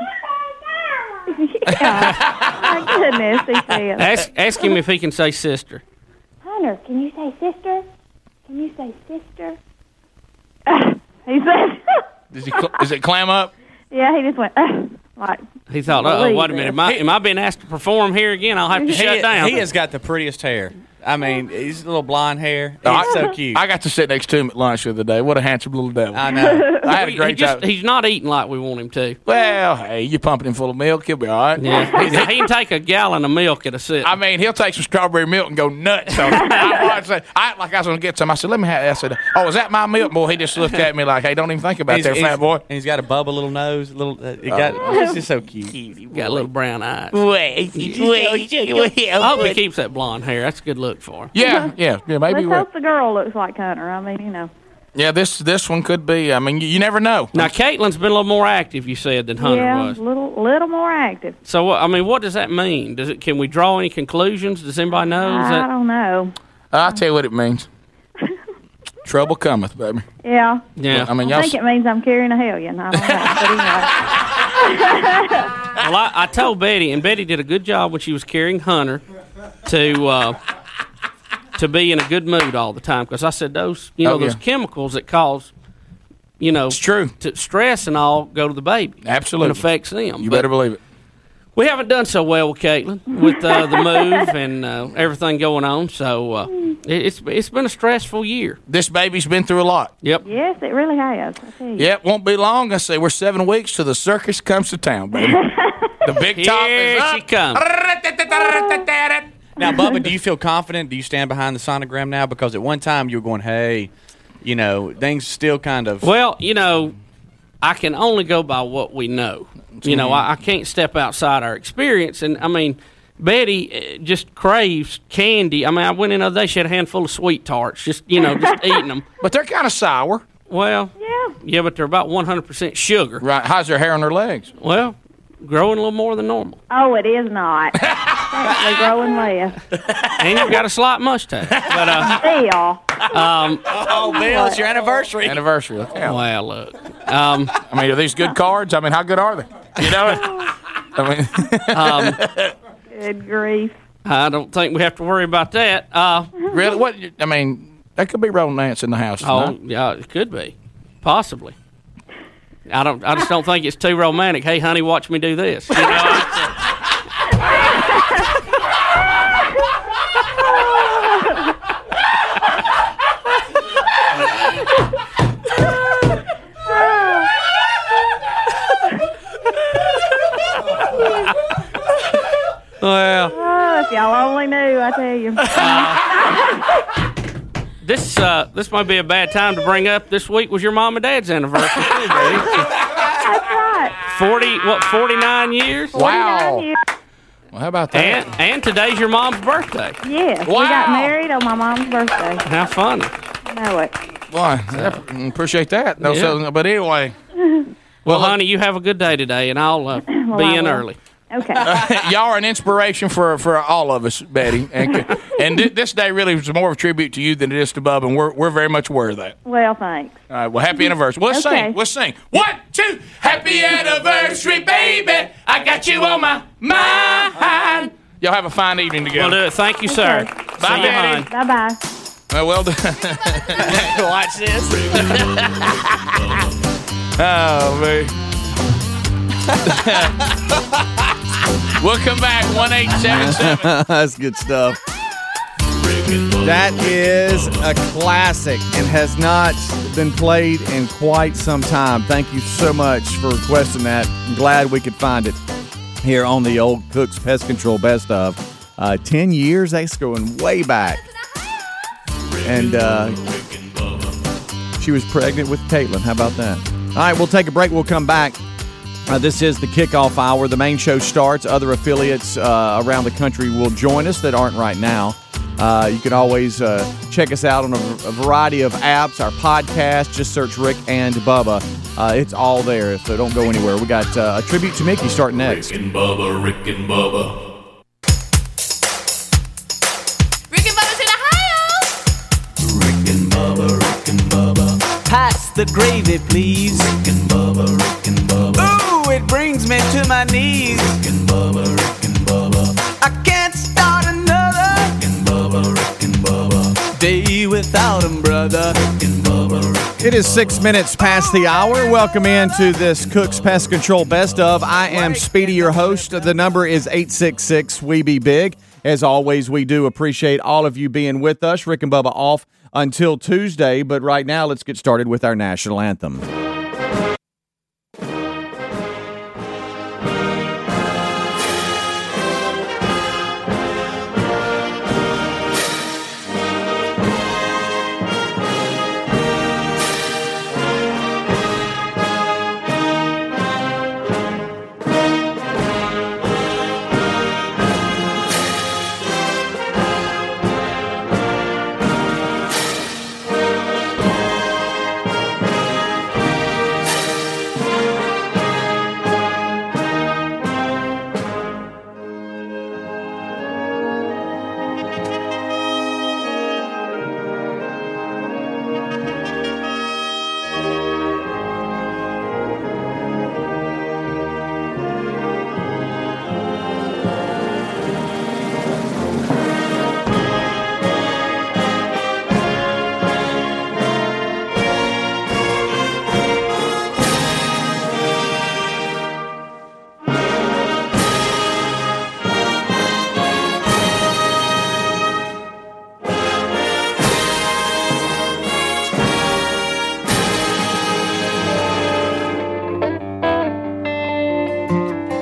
Yeah. My goodness, he said. Ask, ask him if he can say sister. Hunter, can you say sister? Can you say sister? He said. Does he? Cl- does it clam up? Yeah, he just went uh, like. He thought, oh, believe wait a minute. this. Am I, am I being asked to perform here again? I'll have to shut he, down. he has got the prettiest hair. I mean, he's a little blonde hair. He's No, I- so cute. I got to sit next to him at lunch the other day. What a handsome little devil. I know. I had a He- great he just, time. He's not eating like we want him to. Well, hey, you pumping him full of milk, he'll be all right. Yeah, he, he can take a gallon of milk at a sit. I mean, he'll take some strawberry milk and go nuts on it. I, watched that. I act like I was going to get some. I said, let me have it. I said, oh, is that my milk? Boy, he just looked at me like, hey, don't even think about He's- that, he's- fat boy. And he's got a bubble little nose. Little, uh, he got, he's just so cute. He's got little brown eyes. Wait, wait, I hope he keeps that blonde hair. That's a good look for him. Yeah, yeah, yeah, maybe Let's we will. hope the girl looks like Hunter. I mean, you know. Yeah, this this one could be. I mean, you, you never know. Now, Caitlin's been a little more active, you said, than Hunter yeah, was. a little, little more active. So, what- I mean, what does that mean? Does it? Can we draw any conclusions? Does anybody know? Is I that, don't know. I'll tell you what it means. Trouble cometh, baby. Yeah. Yeah. I mean, I y'all. think it means I'm carrying a hellion. I don't know. But anyway. well, I, I told Betty, and Betty did a good job when she was carrying Hunter to uh, to be in a good mood all the time. Because I said those, you know, Oh, those yeah. chemicals that cause, you know, It's true. to stress and all go to the baby. Absolutely. And affects them. You But better believe it. we haven't done so well with Caitlin with uh, the move and uh, everything going on. So uh, it, it's it's been a stressful year. This baby's been through a lot. Yep. Yes, it really has. I tell you. Yep, won't be long. I say we're seven weeks till the circus comes to town, baby. The big top Here is up. she comes. Now, Bubba, do you feel confident? Do you stand behind the sonogram now? Because at one time you were going, hey, you know, things still kind of. Well, you know, I can only go by what we know. You know, I, I can't step outside our experience. And, I mean, Betty uh, just craves candy. I mean, I went in the other day, she had a handful of sweet tarts, just, you know, just eating them. But they're kind of sour. Well, yeah. Yeah, but they're about one hundred percent sugar. Right. How's her hair on her legs? Well, growing a little more than normal. Oh, it is not. It's actually growing less. And you've got a slight mustache. But, uh, Still. um, Oh, Bill, it's your anniversary. Anniversary. Look out. well, look. Um, I mean, are these good cards? I mean, how good are they? You know? I mean, um, Good grief. I don't think we have to worry about that. Uh, really? What? I mean, that could be romance in the house oh, tonight. yeah, it could be. Possibly. I don't. I just don't think it's too romantic. Hey, honey, watch me do this. You know, it's, uh, well, Oh, if y'all only knew, I tell you. this uh, this might be a bad time to bring up. This week was your mom and dad's anniversary too, baby. That's right. Forty what? Forty nine years. Wow. Years. Well, how about that? And and today's your mom's birthday. Yes, we Wow. got married on my mom's birthday. How funny. I know it. Boy, I appreciate that. No, Yeah. so, but anyway, Well, Well, honey, you have a good day today, and I'll uh, Well, be I in will. early. Okay. y'all are an inspiration for for all of us, Betty. And, and th- this day really was more of a tribute to you than it is to Bub, and we're we're very much aware of that. Well, thanks. All right, well, happy anniversary. Well, let's Okay. sing. Let's sing. One, two. Happy anniversary, baby. I got you on my mind. Y'all have a fine evening We'll together. do it. Thank you, sir. Okay. Bye, See you, Betty. hon. Bye bye. Uh, well done. Watch this. Oh, man. We'll come back. one eight seven seven. That's good stuff. That is a classic and has not been played in quite some time. Thank you so much for requesting that. I'm glad we could find it here on the old Cook's Pest Control Best Of. Uh, Ten years, that's going way back. And uh, she was pregnant with Caitlin. How about that? All right, we'll take a break. We'll come back. Uh, this is the kickoff hour. The main show starts. Other affiliates uh, around the country will join us that aren't right now. Uh, you can always uh, check us out on a, a variety of apps. Our podcast, just search Rick and Bubba. Uh, it's all there, so don't go anywhere. We got uh, a tribute to Mickey starting next. Rick and Bubba, Rick and Bubba. Rick and Bubba's in Ohio. Rick and Bubba, Rick and Bubba. Pass the gravy, please. Rick and Bubba, Rick and Bubba. Ooh, it brings me to my knees. Rick and Bubba, Rick and Bubba. I can't start another Rick and Bubba, Rick and Bubba. day without 'em, brother. Rick and Bubba, Rick. It is six minutes past the hour. Welcome into this Cook's Pest Control Best Of. I am Speedy, your host. The number is eight six six, W E B E BIG. As always, we do appreciate all of you being with us. Rick and Bubba off until Tuesday, but right now let's get started with our national anthem.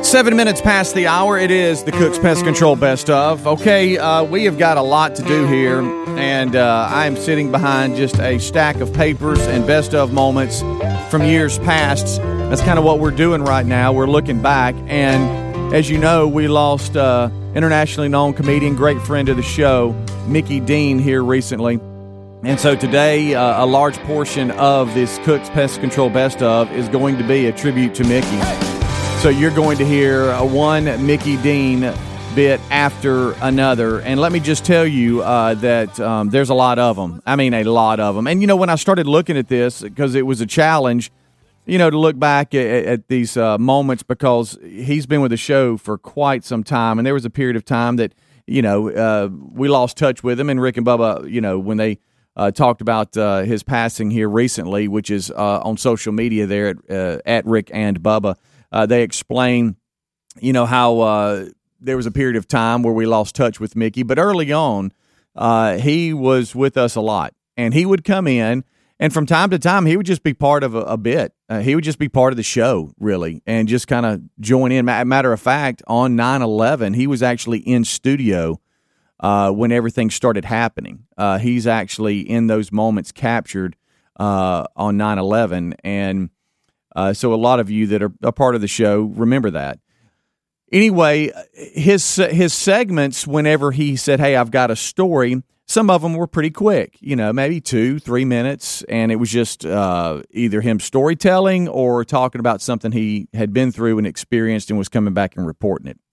Seven minutes past the hour. It is the Cook's Pest Control Best Of. Okay, uh, we have got a lot to do here, and uh, I am sitting behind just a stack of papers and best of moments from years past. That's kind of what we're doing right now. We're looking back, and as you know, we lost uh, internationally known comedian, great friend of the show, Mickey Dean, here recently. And so today, uh, a large portion of this Cook's Pest Control Best Of is going to be a tribute to Mickey. So you're going to hear a one Mickey Dean bit after another. And let me just tell you uh, that um, there's a lot of them. I mean, a lot of them. And, you know, when I started looking at this, because it was a challenge, you know, to look back at, at these uh, moments, because he's been with the show for quite some time. And there was a period of time that, you know, uh, we lost touch with him. And Rick and Bubba, you know, when they uh, talked about uh, his passing here recently, which is uh, on social media there at, uh, at Rick and Bubba, Uh, they explain, you know, how uh, there was a period of time where we lost touch with Mickey. But early on, uh, he was with us a lot. And he would come in, and from time to time, he would just be part of a, a bit. Uh, he would just be part of the show, really, and just kind of join in. Matter of fact, on nine eleven, he was actually in studio uh, when everything started happening. Uh, he's actually in those moments captured uh, on nine eleven, and Uh, so a lot of you that are a part of the show remember that. Anyway, his his segments, whenever he said, hey, I've got a story, some of them were pretty quick, you know, maybe two, three minutes, and it was just uh, either him storytelling or talking about something he had been through and experienced and was coming back and reporting it.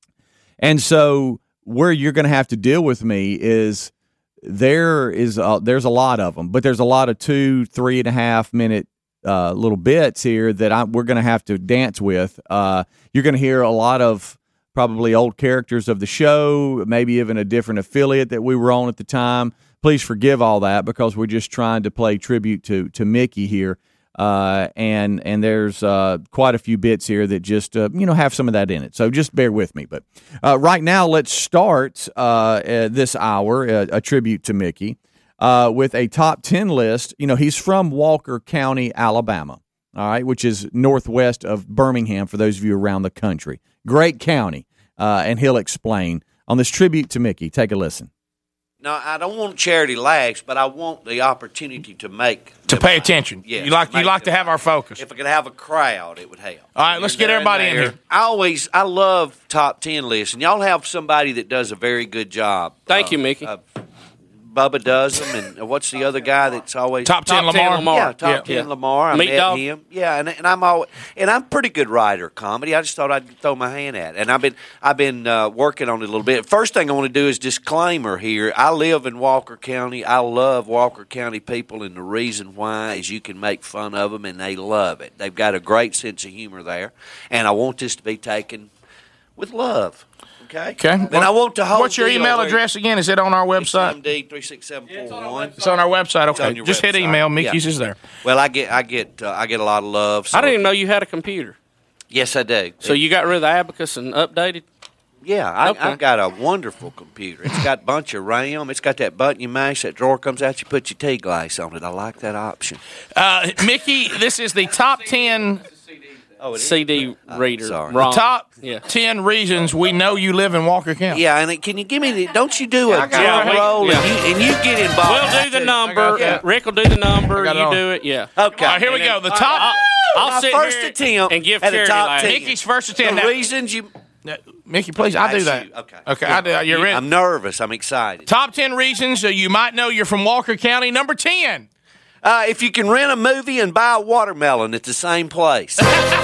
And so where you're going to have to deal with me is there is a, there's a lot of them, but there's a lot of two, three and a half minute Uh, little bits here that I, we're going to have to dance with. Uh, you're going to hear a lot of probably old characters of the show, maybe even a different affiliate that we were on at the time. Please forgive all that, because we're just trying to play tribute to to Mickey here. Uh, and and there's uh, quite a few bits here that just uh, you know have some of that in it. So just bear with me. But uh, right now, let's start uh, uh, this hour uh, a tribute to Mickey. Uh, with a top ten list. You know, he's from Walker County, Alabama, all right, which is northwest of Birmingham for those of you around the country. Great county, uh, and he'll explain on this tribute to Mickey. Take a listen. Now, I don't want charity laughs, but I want the opportunity to make... To pay attention. Yes, you like you like to have our focus. If I could have a crowd, it would help. All right, let's get everybody in here. I always, I love top ten lists, and y'all have somebody that does a very good job. Thank uh, you, Mickey. Uh, Bubba does them, and what's the other guy that's always top ten top Lamar? ten Lamar. Yeah, top yeah. ten yeah. Lamar. I Meat met dog. him. Yeah, and and I'm always, and I'm a pretty good writer of comedy. I just thought I'd throw my hand at it, and I've been I've been uh, working on it a little bit. First thing I want to do is disclaimer here. I live in Walker County. I love Walker County people, and the reason why is you can make fun of them, and they love it. They've got a great sense of humor there, and I want this to be taken with love. Okay. Okay. Then well, I want to hold. What's your email address again? Is it on our website? M D three six seven four one. It's on our website. Okay. Just website. hit email. Mickey's yeah. is there. Well, I get, I get, uh, I get a lot of love. So I didn't even know you had a computer. Yes, I do. So it, you got rid of the Abacus and updated? Yeah, I, okay. I've got a wonderful computer. It's got a bunch of RAM. It's got that button you mash, that drawer comes out, you put your tea glass on it. I like that option. Uh, Mickey, this is the top ten... Oh, C D reader. Sorry. The top yeah. ten reasons we know you live in Walker County. Yeah, and can you give me the, don't you do a Yeah, drum yeah, roll yeah. And, you, and you get involved? We'll do the number. Yeah. Rick will do the number. it You on. do it. Yeah. Okay. All right, here we And go. then- The top... I'll My sit first here attempt and give at a charity top laughs. ten. Mickey's first attempt. The Now- reasons you... Now, Mickey, please, I'll do That's that. you. Okay. Okay, I do. You're in. I'm nervous. I'm excited. Top ten reasons uh, you might know you're from Walker County. Number ten. Uh, if you can rent a movie and buy a watermelon at the same place.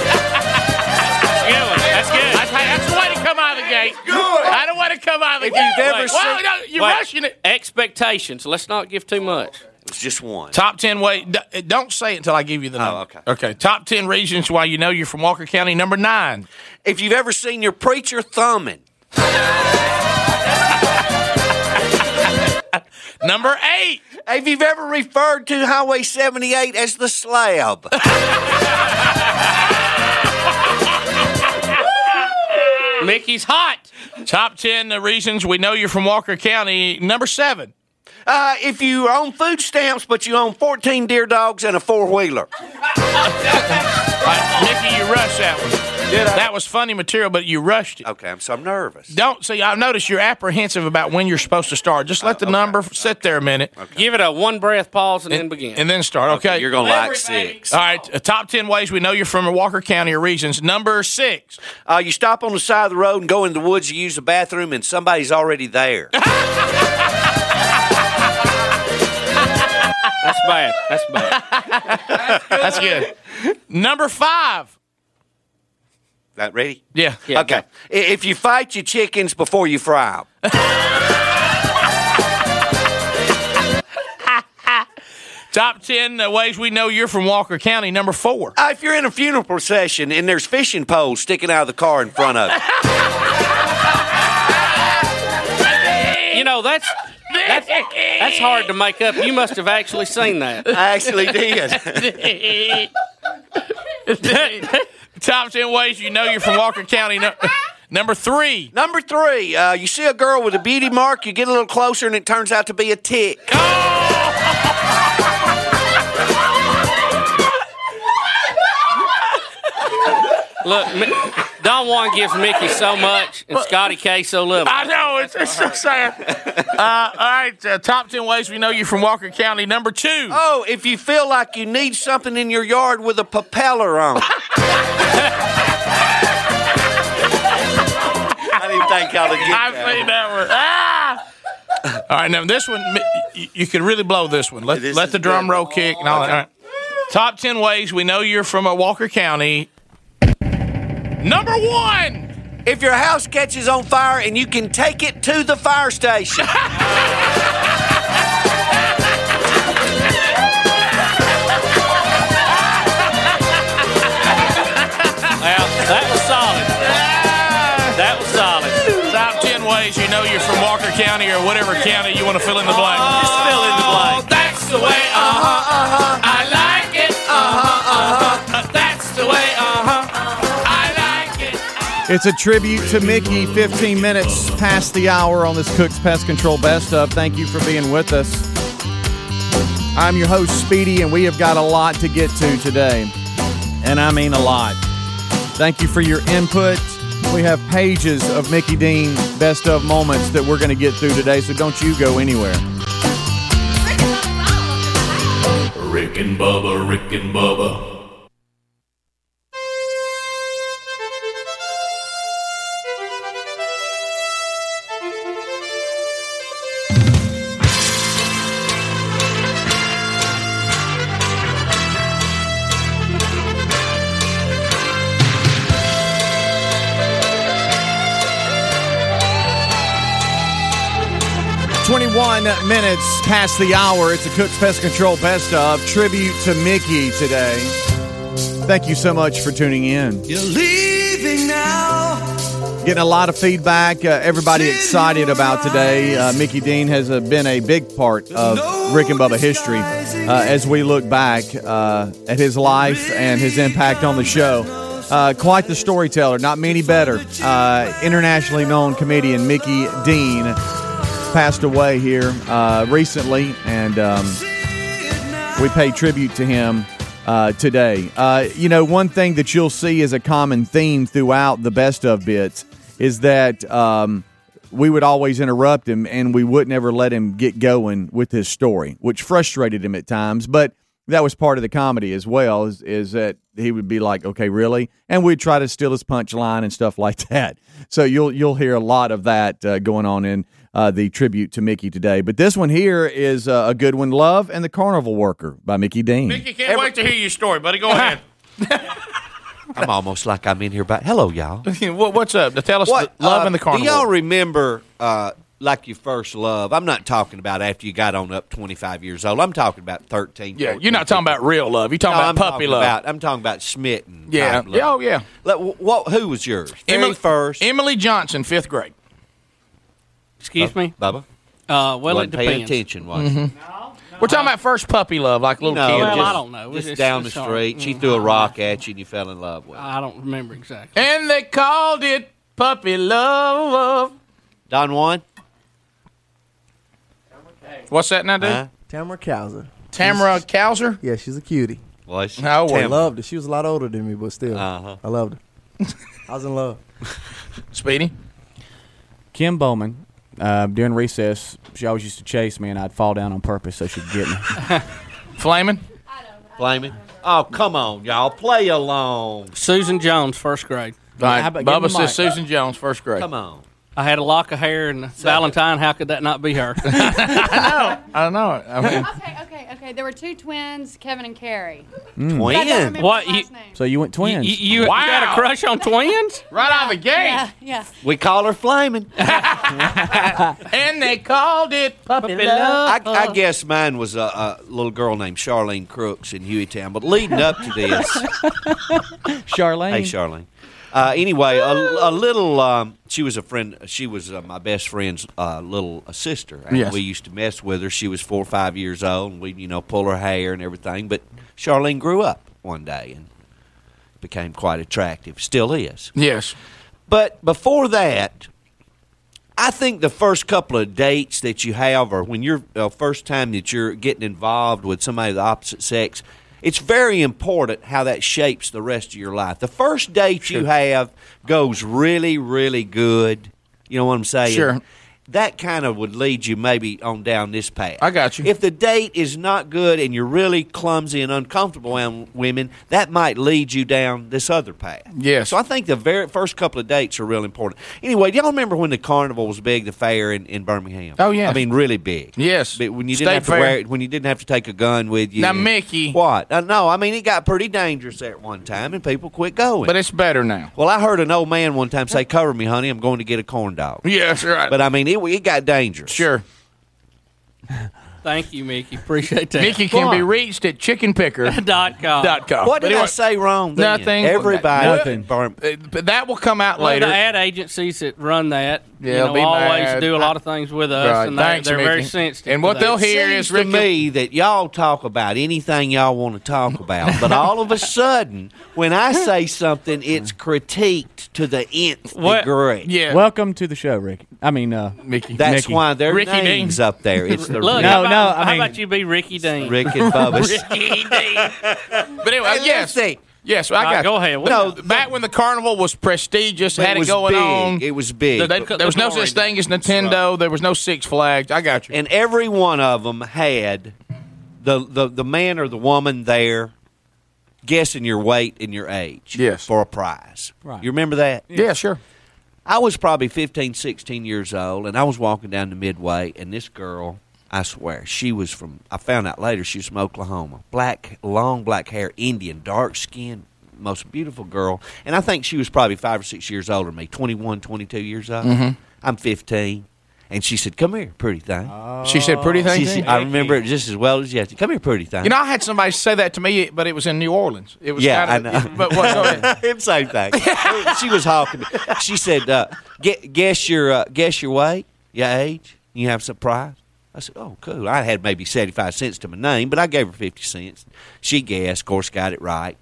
That's good. That's, that's the way to come out of the gate. Good. I don't want to come out of the If gate. you've ever Wait, seen- well, no, you're Wait. rushing it. Expectations. Let's not give too much. It's just one. Top ten way. d- Don't say it until I give you the number. Oh, okay. Okay. Top ten reasons why you know you're from Walker County. Number nine. If you've ever seen your preacher thumbing. Number eight. If you've ever referred to Highway seventy-eight as the slab. Mickey's hot. Top ten reasons we know you're from Walker County. Number seven. Uh, if you own food stamps, but you own fourteen deer dogs and a four-wheeler. All right, Mickey, you rush that one. Did I? That was funny material, but you rushed it. Okay, I'm so I'm nervous. Don't see. I've noticed you're apprehensive about when you're supposed to start. Just let the okay. number sit there a minute. Okay. Give it a one breath pause and, and then begin. And then start. Okay. okay you're gonna like six. All right. Uh, top ten ways we know you're from Walker County or regions. Number six. Uh, you stop on the side of the road and go in the woods. You use the bathroom, and somebody's already there. That's bad. That's bad. That's good. Number five. That ready? Yeah. yeah okay. If you fight your chickens before you fry them. Top ten uh, ways we know you're from Walker County. Number four. Uh, if you're in a funeral procession and there's fishing poles sticking out of the car in front of you. You know, that's, that's that's hard to make up. You must have actually seen that. I actually did. Top ten ways you know you're from Walker County. No, number three. Number three. Uh, you see a girl with a beauty mark, you get a little closer, and it turns out to be a tick. Look, Don Juan gives Mickey so much, and Scotty K so little. I know, it's, it's so sad. Uh, all right, uh, top ten ways we know you're from Walker County. Number two. Oh, if you feel like you need something in your yard with a propeller on it. I didn't think y'all would get I've that. seen that one. Ah! All right, now this one, you, you can really blow this one. Let, This let is the drum good. roll kick and all that. All right. Top ten ways we know you're from a Walker County. Number one. If your house catches on fire and you can take it to the fire station. Well, that was solid. That was solid. Top ten ways you know you're from Walker County or whatever county you want to fill in the blank. Just fill in the blank. That's the way, uh-huh, uh-huh. I like it, uh-huh, uh-huh. That's the way, uh-huh. It's a tribute to Mickey, fifteen minutes past the hour on this Cook's Pest Control Best Of. Thank you for being with us. I'm your host, Speedy, and we have got a lot to get to today. And I mean a lot. Thank you for your input. We have pages of Mickey Dean Best Of moments that we're going to get through today, so don't you go anywhere. Rick and Bubba, Rick and Bubba. twenty-one minutes past the hour. It's a Cook's Pest Control Best Of tribute to Mickey today. Thank you so much for tuning in. You're leaving now. Getting a lot of feedback. Uh, everybody excited about today. Uh, Mickey Dean has uh, been a big part of Rick and Bubba history uh, as we look back uh, at his life and his impact on the show. Uh, quite the storyteller, not many better. Uh, internationally known comedian Mickey Dean passed away here uh, recently, and um, we pay tribute to him uh, today. Uh, you know, one thing that you'll see as a common theme throughout the Best Of bits is that um, we would always interrupt him, and we would never let him get going with his story, which frustrated him at times, but that was part of the comedy as well, is, is that he would be like, okay, really? And we'd try to steal his punchline and stuff like that. So you'll you'll hear a lot of that uh, going on in Uh, the tribute to Mickey today. But this one here is uh, a good one, Love and the Carnival Worker by Mickey Dean. Mickey, can't Every- wait to hear your story, buddy. Go ahead. I'm almost like I'm in here. By hello, y'all. what, what's up? Tell us what, the Love uh, and the Carnival. Do y'all remember uh, like your first love? I'm not talking about after you got on up twenty-five years old. I'm talking about thirteen. Yeah, you're not talking about real love. You're talking no, about I'm puppy talking love. About, I'm talking about smitten. Yeah. Love. yeah. Oh, yeah. Like, what? Who was yours? Very Emily, first. Emily Johnson, fifth grade. Excuse me? Bubba? Uh, well, Wasn't it paying depends. attention, was mm-hmm. no, no, We're talking about first puppy love, like little no, kids. Well, just, I don't know. Just It's, down it's the hard. street. She Mm, threw a rock at you and you fell in love with her. I don't remember exactly. And they called it puppy love. Don Juan? What's that now, dude? Huh? Tamara Cowser. Tamara Cowser? Yeah, she's a cutie. Was she? How old? I loved her. She was a lot older than me, but still, Uh-huh. I loved her. I was in love. Speedy? Kim Bowman, uh, during recess, she always used to chase me, and I'd fall down on purpose so she'd get me. Flaming? Flaming? Oh, come on, y'all. Play along. Susan Jones, first grade. All right, Bubba says Susan Jones, first grade. Come on. I had a lock of hair and Valentine. How could that not be her? I know. I know it. I mean, Okay, okay, okay. There were two twins, Kevin and Carrie. Mm. But I don't remember What? his You, last name. So you went twins. you, you, you got a crush on twins? right out of the gate. Yeah, yeah. We call her Flaming. And they called it Puppy Love. I, I guess mine was a, a little girl named Charlene Crooks in Hueytown. But leading up to this, Charlene. hey Charlene. Uh, anyway, a, a little. Um, she was a friend. She was uh, my best friend's uh, little uh, sister, and Yes. we used to mess with her. She was four or five years old, and we, you know, pull her hair and everything. But Charlene grew up one day and became quite attractive. Still is. Yes. But before that, I think the first couple of dates that you have, or when you're uh, first time that you're getting involved with somebody of the opposite sex, it's very important how that shapes the rest of your life. The first date you have goes really, really good. You know what I'm saying? Sure. That kind of would lead you maybe on down this path. I got you. If the date is not good and you're really clumsy and uncomfortable around women, that might lead you down this other path. Yes. So I think the very first couple of dates are real important. Anyway, do y'all remember when the carnival was big, the fair in, in Birmingham? Oh, yes. I mean, really big. Yes. But when you State didn't have to fair. wear it, when you didn't have to take a gun with you. Now, Mickey. What? Uh, no, I mean, it got pretty dangerous there at one time, and people quit going. But it's better now. Well, I heard an old man one time say, "Cover me, honey, I'm going to get a corn dog." Yes, right. But I mean, it, it got dangerous. Sure. Thank you, Mickey. Appreciate that. Mickey can be reached at chicken picker dot com. dot com. What did But I anyway, say wrong? then? Nothing. Everybody. Nothing. But that will come out Well, later. the ad agencies that run that, Yeah, you they'll know, be always mad. do a lot of things with us, Right. and they're, Thanks, they're very Mickey. sensitive. And to what that. they'll hear Seems is to Ricky. me that y'all talk about anything y'all want to talk about, but all of a sudden, when I say something, it's critiqued to the nth What- degree. Yeah. Welcome to the show, Ricky. I mean, uh, Mickey. That's Mickey. why their Ricky names Dean. up there. It's the Look, No, how about, no, I how mean- about you be Ricky Dean? Rick and Bubba's. Ricky Dean. But anyway, Hey, yes. listen. Yes, I All got right, you. go ahead. No, back when the carnival was prestigious, But had it was it going big. on. It was big. There, there was no such thing as Nintendo. There was no Six Flags. I got you. And every one of them had the, the, the man or the woman there guessing your weight and your age Yes. for a prize. Right. You remember that? Yeah, sure. I was probably fifteen, sixteen years old, and I was walking down the Midway, and this girl, I swear, she was from, I found out later, she was from Oklahoma. Black, long black hair, Indian, dark skin, most beautiful girl. And I think she was probably five or six years older than me, twenty-one, twenty-two years old. Mhm. I'm fifteen. And she said, "Come here, pretty thing." She said pretty thing She to said- you? I remember it just as well as yesterday. "Come here, pretty thing." You know, I had somebody say that to me, but it was in New Orleans. It was Yeah, kind of, I know. But what? Go ahead. Same thing. She was hawking me. She said, uh, "Gue- "Guess your uh, guess your weight, your age. You have some prize." I said, "Oh, cool." I had maybe seventy-five cents to my name, but I gave her fifty cents. She guessed, of course, got it right.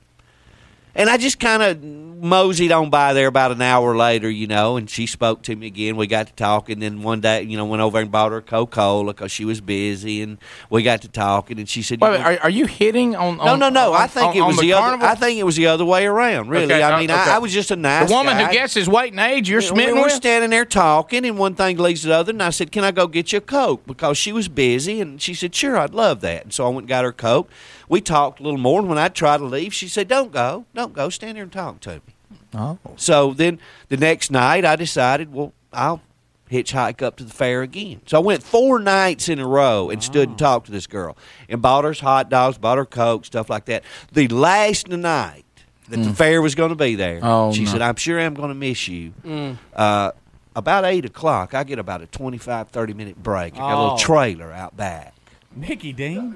And I just kind of moseyed on by there about an hour later, you know, and she spoke to me again. We got to talking. Then one day, you know, went over and bought her a Coca-Cola because she was busy, and we got to talking. And she said, Wait, "You wait, want-" are, are you hitting on, No, on no, no. on- I think on- it on was the the, other. carnival? I think it was the other way around. Really, Okay, I uh, mean, okay. I, I was just a nice The woman guy. who guesses weight and age you're We smitten were with? standing there talking, and one thing leads to the other. And I said, "Can I go get you a Coke?" Because she was busy, and she said, "Sure, I'd love that." And so I went and got her a Coke. We talked a little more, and when I tried to leave, she said, "Don't go, don't go. Stand there and talk to me." Oh. So then the next night, I decided, well, I'll hitchhike up to the fair again. So I went four nights in a row and stood and talked to this girl and bought her hot dogs, bought her Coke, stuff like that. The last night that the Mm. fair was going to be there, Oh, she no. said, "I'm sure I'm going to miss you." Mm. Uh, about eight o'clock, I get about a twenty-five, thirty minute break. I got a Oh. little trailer out back. Mickey Dean.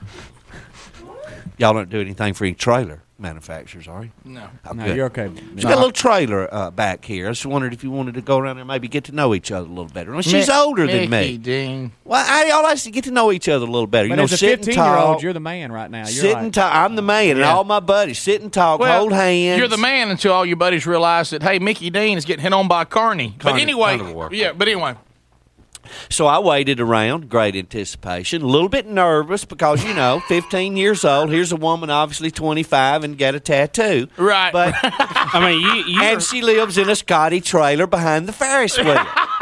Y'all don't do anything for any trailer manufacturers, are you? No. Oh, No, good. you're okay. She's got a little trailer uh, back here. I just wondered if you wanted to go around there and maybe get to know each other a little better. Well, she's Mi- older than Mickey me. Dean. Well, I, y'all like to get to know each other a little better. But you know, as a sit and fifteen-year-old, talk. you're the man right now. You're Sit like, and talk. I'm the man, and Yeah. all my buddies sit and talk, Well, hold hands. You're the man until all your buddies realize that, hey, Mickey Dean is getting hit on by Carney. But Carney- anyway, Carnival worker. yeah. But anyway, So I waited around, great anticipation, a little bit nervous because, you know, fifteen years old. Here's a woman, obviously twenty-five, and got a tattoo. Right. But I mean, you, you and she lives in a Scotty trailer behind the Ferris wheel.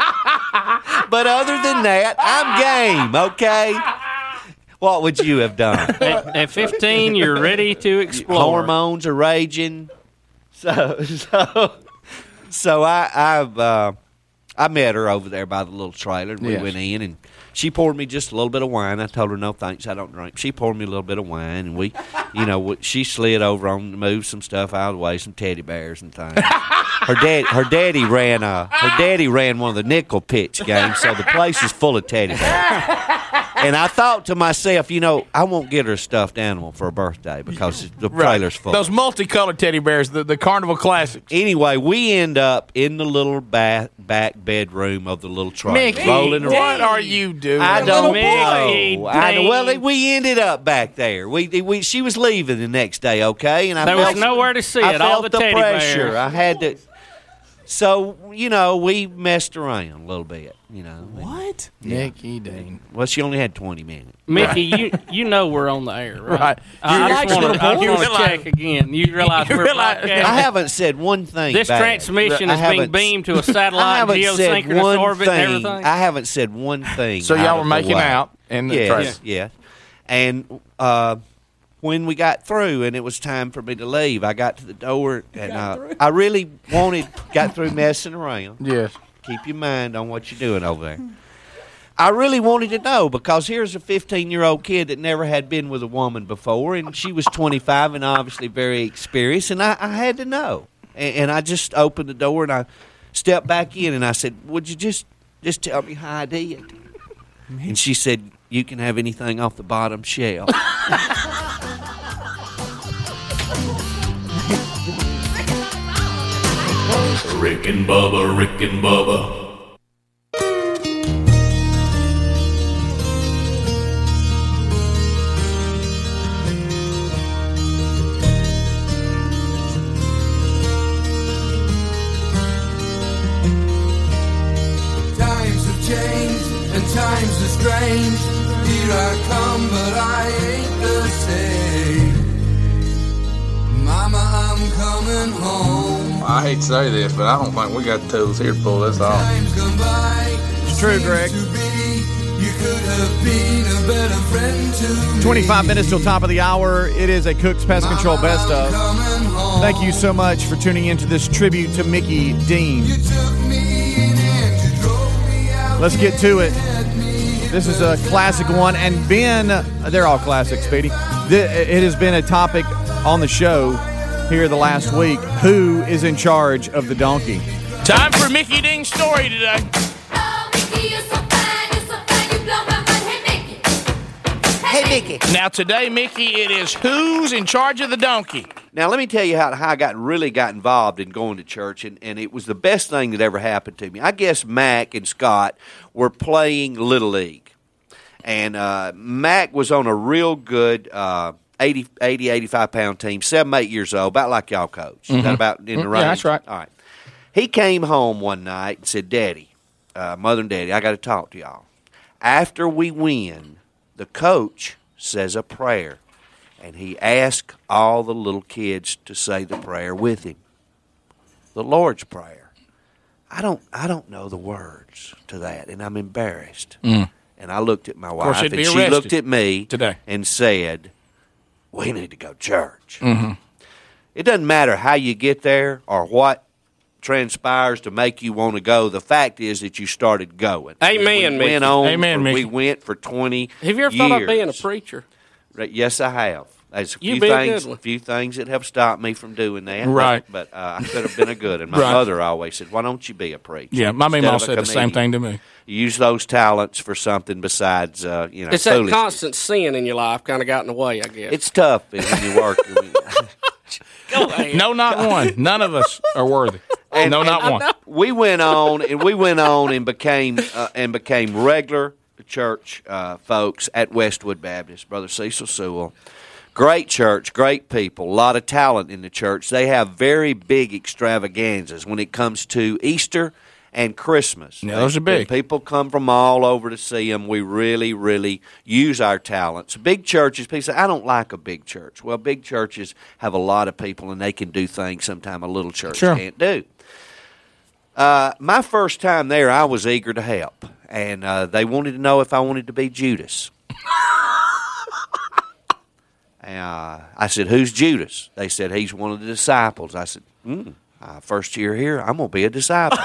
But other than that, I'm game, okay? What would you have done? At, at fifteen, you're ready to explore. Hormones are raging. So, so, so I, I've, uh, I met her over there by the little trailer, and we Yes. went in, and she poured me just a little bit of wine. I told her, no thanks, I don't drink. She poured me a little bit of wine, and we, you know, we- she slid over on, moved some stuff out of the way, some teddy bears and things. Her dad, her daddy ran, uh, her daddy ran one of the nickel pitch games, so the place is full of teddy bears. And I thought to myself, you know, I won't get her a stuffed animal for her birthday because the trailer's full. Those multicolored teddy bears, the, the Carnival Classics. Anyway, we end up in the little back, back bedroom of the little trailer. Mickey, rolling around. what are you doing? I don't Mickey, know. I know. Well, dang. we ended up back there. We, we she was leaving the next day, okay? And I There felt, was nowhere to see I it, all felt the teddy pressure. bears. I had to. So, you know, we messed around a little bit, you know. What? Yeah. Mickey Dean. Well, she only had twenty minutes. Mickey, you you know we're on the air, right? Right. I, You I just actually want to I just realize- wanna check again. You realize You we're realize- broadcasting? I haven't said one thing This bad. transmission I is being haven't- beamed to a I satellite, haven't said geosynchronous one orbit, thing. and everything. I haven't said one thing. So y'all out were of the making way. out in the yes, trailer. yeah. And uh, when we got through and it was time for me to leave, I got to the door and uh, I really wanted, got through messing around. Yes. Keep your mind on what you're doing over there. I really wanted to know because here's a fifteen-year-old kid that never had been with a woman before, and she was twenty-five and obviously very experienced, and I, I had to know. And, and I just opened the door and I stepped back in and I said, "Would you just just tell me how I did?" And she said, "You can have anything off the bottom shelf." Rick and Bubba, Rick and Bubba. Times have changed and times are strange. Here I come, but I ain't the same. Mama, I'm coming home. I hate to say this, but I don't think we got the tools here to pull this off. Time's gone by. It's true, Greg. To be, you could have been a better friend to me. twenty-five minutes till top of the hour. It is a Cook's Pest Control Best of. Thank you so much for tuning into this tribute to Mickey Dean. Let's get to it. This is a classic one, and Ben, they're all classics, Speedy. It has been a topic on the show here the last week. Who is in charge of the donkey? Time for Mickey Dean's story today. Hey, Mickey. Now today, Mickey, it is who's in charge of the donkey. Now, let me tell you how, how I got really got involved in going to church, and, and it was the best thing that ever happened to me. I guess Mac and Scott were playing Little League, and uh, Mac was on a real good uh, eighty, eighty, eighty-five pound team, seven, eight years old, about like y'all coach. Is that Mhm. about in the Mm, range? yeah, that's right. All right. He came home one night and said, Daddy, uh, Mother and Daddy, I got to talk to y'all. After we win, the coach says a prayer. And he asked all the little kids to say the prayer with him. The Lord's Prayer. I don't I don't know the words to that, and I'm embarrassed. Mm. And I looked at my Of course, wife, you'd and be she arrested looked at me today. and said, we need to go to church. Mm-hmm. It doesn't matter how you get there or what transpires to make you want to go. The fact is that you started going. Amen, we Mickey. went on. Amen, for, Mickey. We went for twenty Have you ever years. thought about being a preacher? Right, yes, I have. There's a You'd few be a things, good one. a few things that have stopped me from doing that. Right. But, but uh, I could have been a good one. My Right. mother always said, "Why don't you be a preacher?" Yeah, my instead mama of a said the same comedian? thing to me. Use those talents for something besides, uh, you know, It's that foolishness. constant sin in your life kind of got in the way, I guess. It's tough when you work. Go ahead. No, not one. None of us are worthy. And, no, and not one. We went on and we went on and became uh, and became regular church uh, folks at Westwood Baptist. Brother Cecil Sewell, great church, great people, a lot of talent in the church. They have very big extravaganzas when it comes to Easter and Christmas. Yeah, those are big. People come from all over to see them. We really, really use our talents. Big churches, people say, I don't like a big church. Well, big churches have a lot of people, and they can do things sometimes a little church Sure. can't do. Uh, my first time there, I was eager to help, and uh, they wanted to know if I wanted to be Judas. uh, I said, who's Judas? They said, he's one of the disciples. I said, hmm. Uh, first year here, I'm going to be a disciple.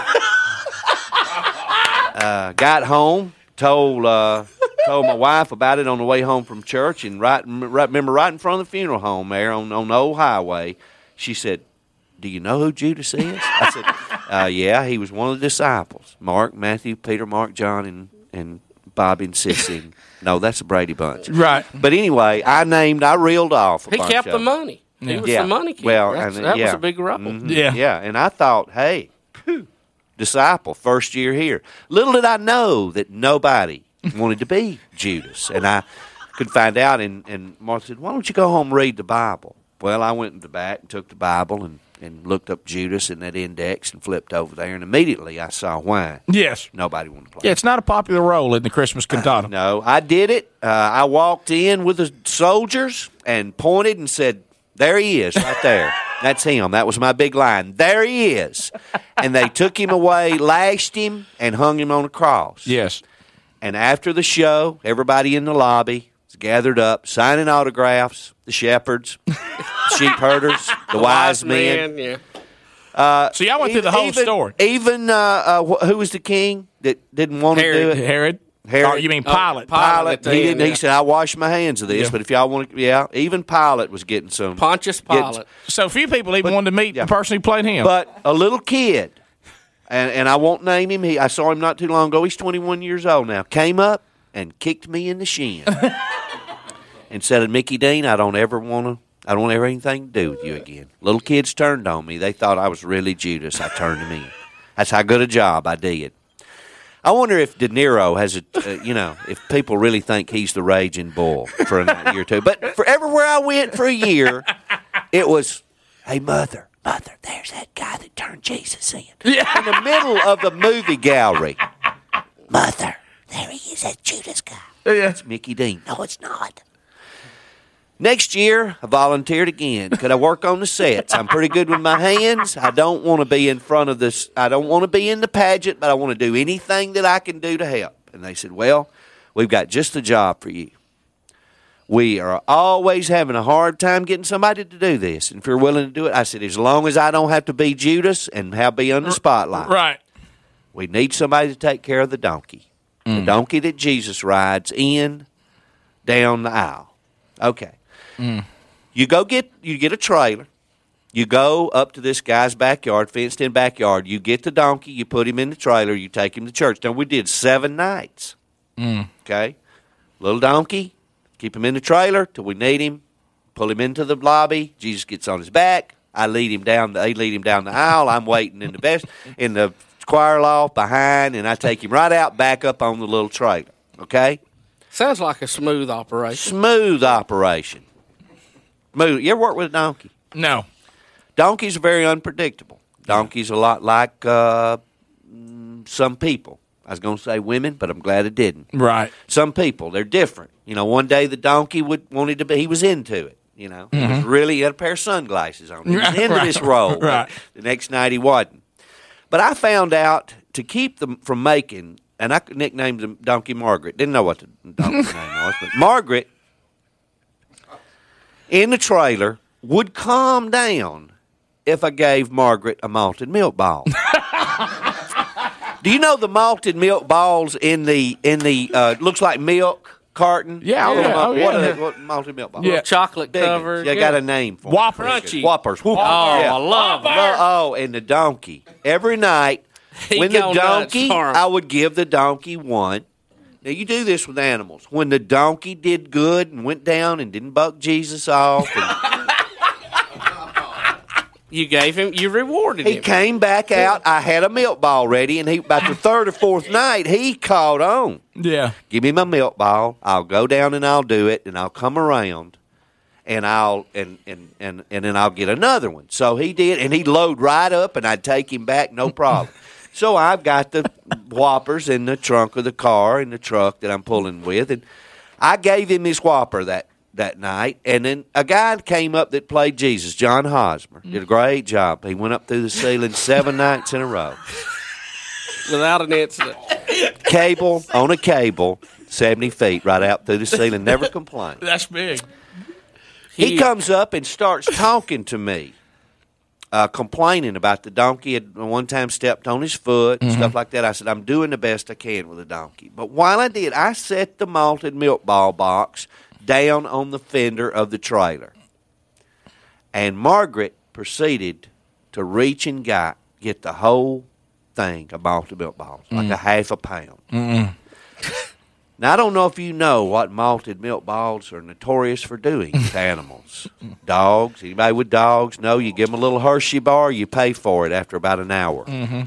uh, got home, told uh, told my wife about it on the way home from church, and right, right remember right in front of the funeral home there on, on the old highway, she said, do you know who Judas is? I said, uh, yeah, he was one of the disciples. Mark, Matthew, Peter, Mark, John, and, and Bobby and Sissy. And, no, that's the Brady Bunch. Right. But anyway, I named, I reeled off a He bunch kept of the them. money. He Yeah. was Yeah. the money kid. Well, That's- and, that yeah. was a big rubble. Mhm. Yeah. Yeah, and I thought, hey, phew, disciple, first year here. Little did I know that nobody wanted to be Judas. And I could find out, and, and Martha said, why don't you go home and read the Bible? Well, I went in the back and took the Bible and, and looked up Judas in that index and flipped over there, and immediately I saw why. Yes. Nobody wanted to play. Yeah, it's not a popular role in the Christmas cantata. No, I did it. Uh, I walked in with the soldiers and pointed and said, there he is, right there. That's him. That was my big line. There he is. And they took him away, lashed him, and hung him on a cross. Yes. And after the show, everybody in the lobby was gathered up, signing autographs, the shepherds, sheep herders, the wise men. Yeah. Uh, See, I went through the whole even, story. Even, uh, uh, wh- who was the king that didn't want to do Herod. it? Herod? Herod. Oh, you mean Pilate? Oh, Pilate. Pilate, he didn't. Yeah. He said, "I wash my hands of this." Yeah. But if y'all want to, yeah, even Pilate was getting some. Pontius getting- Pilate. So few people even But- wanted to meet yeah. the person who played him. But a little kid, and and I won't name him. He, I saw him not too long ago. He's twenty-one years old now. Came up and kicked me in the shin, and said, "Mickey Dean, I don't ever want to. I don't ever have anything to do with you again." Little kids turned on me. They thought I was really Judas. I turned him in. That's how good a job I did. I wonder if De Niro has a, uh, you know, if people really think he's the raging bull for a year or two. But for everywhere I went for a year, it was, hey, mother, mother, there's that guy that turned Jesus in. Yeah. In the middle of the movie gallery. Mother, there he is, that Judas guy. Yeah. It's Mickey Dean. No, it's not. Next year, I volunteered again. Could I work on the sets? I'm pretty good with my hands. I don't want to be in front of this. I don't want to be in the pageant, but I want to do anything that I can do to help. And they said, well, we've got just the job for you. We are always having a hard time getting somebody to do this. And if you're willing to do it, I said, as long as I don't have to be Judas and have be under the spotlight. Right. We need somebody to take care of the donkey. The donkey that Jesus rides in, down the aisle. Okay. Mm. You go get you get a trailer. You go up to this guy's backyard, fenced in backyard. You get the donkey. You put him in the trailer. You take him to church. Now we did seven nights. Mm. Okay, little donkey. Keep him in the trailer till we need him. Pull him into the lobby. Jesus gets on his back. I lead him down. They lead him down the aisle. I'm waiting in the best in the choir loft behind, and I take him right out, back up on the little trailer. Okay, Sounds like a smooth operation. smooth operation. Smooth. You ever work with a donkey? No. Donkeys are very unpredictable. Donkeys are a lot like uh, mm, some people. I was going to say women, but I'm glad it didn't. Right. Some people, they're different. You know, one day the donkey would wanted to be. He was into it. You know, he was Mhm. really he had a pair of sunglasses on. He was into Right. this role. Right. The next night he wasn't. But I found out to keep them from making, and I nicknamed the donkey Margaret. Didn't know what the donkey's name was, but Margaret in the trailer would calm down if I gave Margaret a malted milk ball. Do you know the malted milk balls in the in the uh, looks like milk carton? Yeah, oh, What yeah, mal- oh, yeah. What are they, what malted milk balls? Yeah. Chocolate Big ones. covered. You got a name for Whoppers. them. Crunchy. Whoppers. Whoop. Oh, Yeah. I love them. Lo- Oh, and the donkey. Every night, He when the gone nuts donkey, for 'em. I would give the donkey one. Now, you do this with animals. When the donkey did good and went down and didn't buck Jesus off, and You gave him, you rewarded he him. came back out, I had a milk ball ready, and he about the third or fourth night, he caught on. Yeah. Give me my milk ball. I'll go down and I'll do it, and I'll come around, and I'll and and and, and then I'll get another one. So he did, and he'd load right up, and I'd take him back, no problem. So I've got the whoppers in the trunk of the car, in the truck that I'm pulling with, and I gave him his whopper that, that night, and then a guy came up that played Jesus, John Hosmer, did a great job. He went up through the ceiling seven nights in a row. Without an incident. Cable, on a cable, seventy feet right out through the ceiling, never complained. That's big. He comes up and starts talking to me, uh, complaining about the donkey. Had one time stepped on his foot and Mm-hmm. stuff like that. I said, I'm doing the best I can with the donkey. But while I did, I set the malted milk ball box down on the fender of the trailer. And Margaret proceeded to reach and got, get the whole thing of malted milk balls, like Mm. a half a pound. Mm-mm. Now, I don't know if you know what malted milk balls are notorious for doing to animals. Dogs, anybody with dogs, know you give them a little Hershey bar, you pay for it after about an hour. Mm-hmm.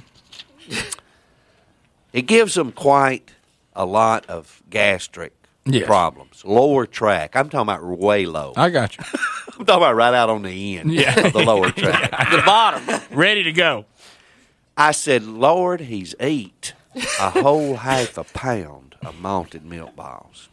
It gives them quite a lot of gastric Yes. problems. Lower track. I'm talking about way low. I got you. I'm talking about right out on the end Yeah. of the lower track. The bottom. Ready to go. I said, Lord, he's eat a whole half a pound of malted milk balls.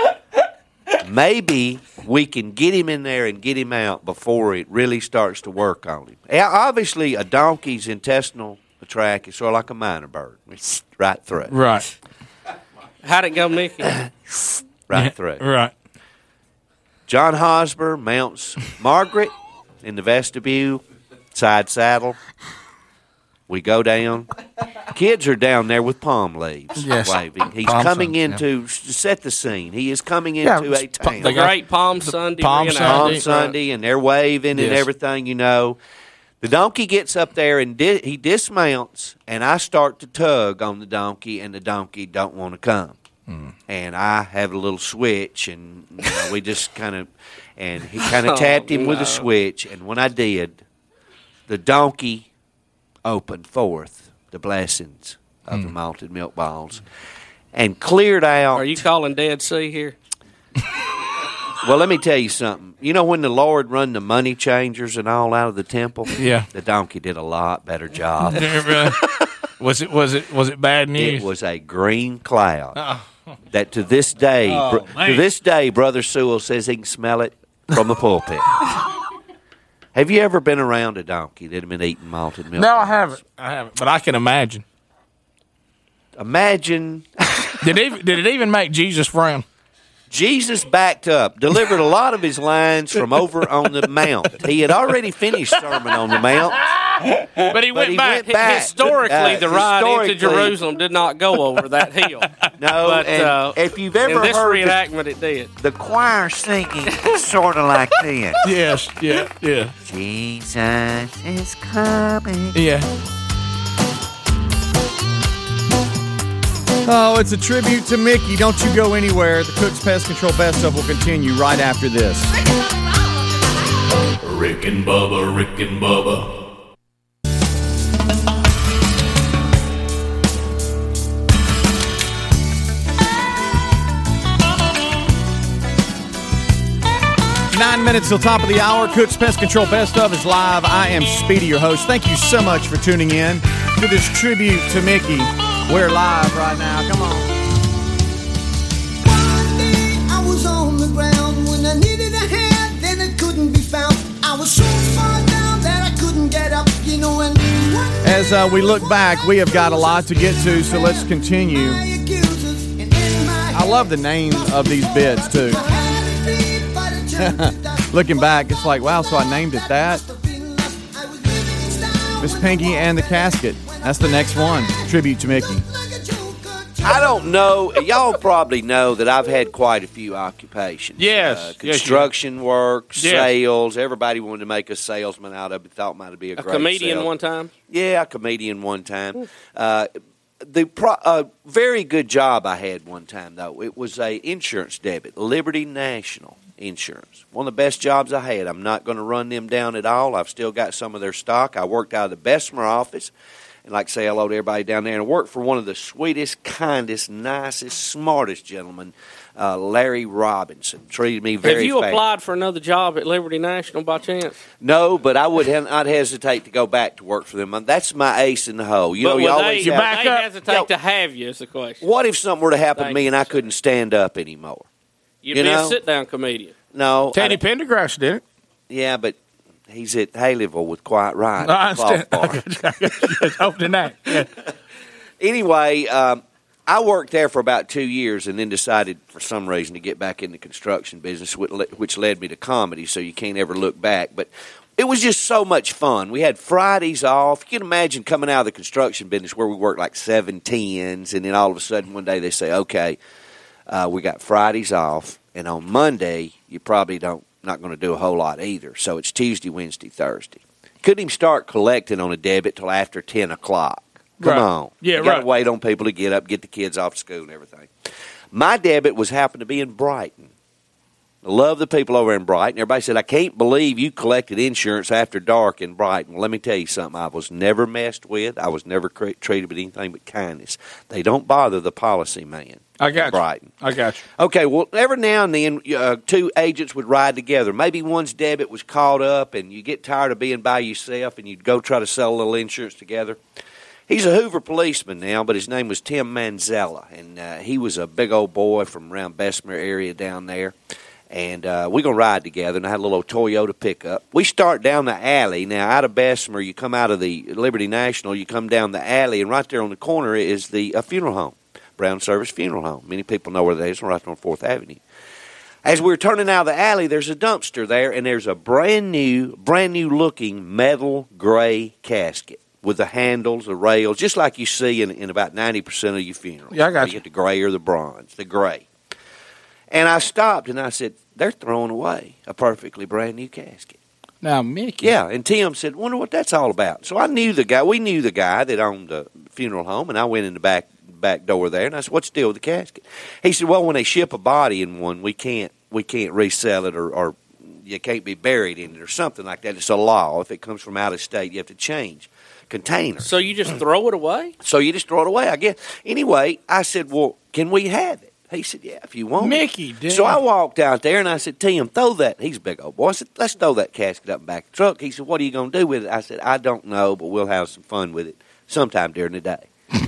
Maybe we can get him in there and get him out before it really starts to work on him. Yeah, obviously, a donkey's intestinal tract is sort of like a minor bird. It's right through. Right. How'd it go, Mickey? Right through. Right. John Hosmer mounts Margaret in the vestibule, side saddle. We go down. Kids are down there with palm leaves Yes. waving. He's Palm coming Sun- into, to set the scene, he is coming Yeah, into a it's pa- town. The great Palm Sunday Palm reenactment. Palm Sunday. Sunday, and they're waving and Yes. everything, you know. The donkey gets up there, and di- he dismounts, and I start to tug on the donkey, and the donkey don't want to come. Mm. And I have a little switch, and you know, we just kind of, and he kind Oh, of tapped him with no. a switch, and when I did, the donkey opened forth the blessings of the malted milk balls, and cleared out. Are you calling Dead Sea here? Well, let me tell you something. You know when the Lord run the money changers and all out of the temple? Yeah. The donkey did a lot better job. was it was it was it bad news? It was a green cloud Oh. that to this day, Oh, br- to man. this day, Brother Sewell says he can smell it from the pulpit. Have you ever been around a donkey that had been eating malted milk? No, I haven't. I haven't. But I can imagine. Imagine Did it, even- did it even make Jesus frown? Jesus backed up, delivered a lot of his lines from over on the mount. He had already finished Sermon on the Mount. But he But went he back. went back. Historically, Uh, the ride into historically- Jerusalem did not go over that hill. No, but and uh, if you've ever in this heard the- reenactment, it did. The choir singing sort of like this. Yes, yeah, yeah. Jesus is coming. Yeah. Oh, it's a tribute to Mickey. Don't you go anywhere. The Cook's Pest Control Best of will continue right after this. Rick and Bubba, Rick and Bubba. Nine minutes till top of the hour. Cook's Pest Control Best of is live. I am Speedy, your host. Thank you so much for tuning in to this tribute to Mickey. We're live right now. Come on. I was on the ground when I needed a hand, then it couldn't be found. I was so far down that I couldn't get up, you know, and As uh, we look back, we have got a lot to get to, so let's continue. I love the name of these bits, too. Looking back, it's like, wow, so I named it that. Miss Pinky and the Casket. That's the next one. Tribute to Mickey. I don't know. Y'all probably know that I've had quite a few occupations. Yes. Uh, Yes, you construction work, Yes. sales. Everybody wanted to make a salesman out of it. Thought might be a, A great comedian sale. one time? Yeah, a comedian one time. Uh, the pro- uh, very good job I had one time, though. It was a insurance debit, Liberty National Insurance. One of the best jobs I had. I'm not going to run them down at all. I've still got some of their stock. I worked out of the Bessemer office. and like say hello to everybody down there. And I worked for one of the sweetest, kindest, nicest, smartest gentlemen, uh, Larry Robinson. Treated me very Have you fair. applied for another job at Liberty National by chance? No, but I would have, not hesitate to go back to work for them. That's my ace in the hole. You but know, you would always they, have, they hesitate to have you is the question. What if something were to happen Thank to me and I couldn't stand up anymore? You'd you be know? a sit-down comedian. No. Teddy I, Pendergrass did it. Yeah, but he's at Haleyville with Quiet Riot. I understand. Golf bar. Open night. Yeah. Anyway, um, I worked there for about two years and then decided for some reason to get back in the construction business, which led me to comedy, so you can't ever look back. But it was just so much fun. We had Fridays off. You can imagine coming out of the construction business where we worked like seven tens, and then all of a sudden one day they say, okay, uh, we got Fridays off, and on Monday you probably don't not going to do a whole lot either. So it's Tuesday, Wednesday, Thursday. Couldn't even start collecting on a debit till after ten o'clock. Come Right. on. Yeah, you got to right. wait on people to get up, get the kids off to school and everything. My debit was happened to be in Brighton. I love the people over in Brighton. Everybody said, I can't believe you collected insurance after dark in Brighton. Well, let me tell you something. I was never messed with. I was never cre- treated with anything but kindness. They don't bother the policy man. I got in Brighton. you. I got you. Okay, well, every now and then, uh, two agents would ride together. Maybe one's debit was caught up, and you get tired of being by yourself, and you'd go try to sell a little insurance together. He's a Hoover policeman now, but his name was Tim Manzella, and uh, he was a big old boy from around Bessemer area down there. And uh, we're going to ride together, and I had a little Toyota pickup. We start down the alley. Now, out of Bessemer, you come out of the Liberty National, you come down the alley, and right there on the corner is the uh, funeral home, Brown Service Funeral Home. Many people know where that is, right on fourth Avenue. As we were turning out of the alley, there's a dumpster there, and there's a brand-new, brand-new-looking metal gray casket with the handles, the rails, just like you see in, in about ninety percent of your funerals. Yeah, I got you. you. get the gray or the bronze, the gray. And I stopped, and I said, they're throwing away a perfectly brand-new casket. Now, Mickey. Yeah, and Tim said, wonder what that's all about. So I knew the guy. We knew the guy that owned the funeral home, and I went in the back back door there, and I said, what's the deal with the casket? He said, well, when they ship a body in one, we can't we can't resell it, or, or you can't be buried in it or something like that. It's a law. If it comes from out of state, you have to change containers. So you just throw it away? So you just throw it away, I guess. Anyway, I said, well, can we have it? He said, yeah, if you want. Mickey, dude. So I walked out there, and I said, Tim, throw that. He's a big old boy. I said, let's throw that casket up in the back of the truck. He said, what are you going to do with it? I said, I don't know, but we'll have some fun with it sometime during the day.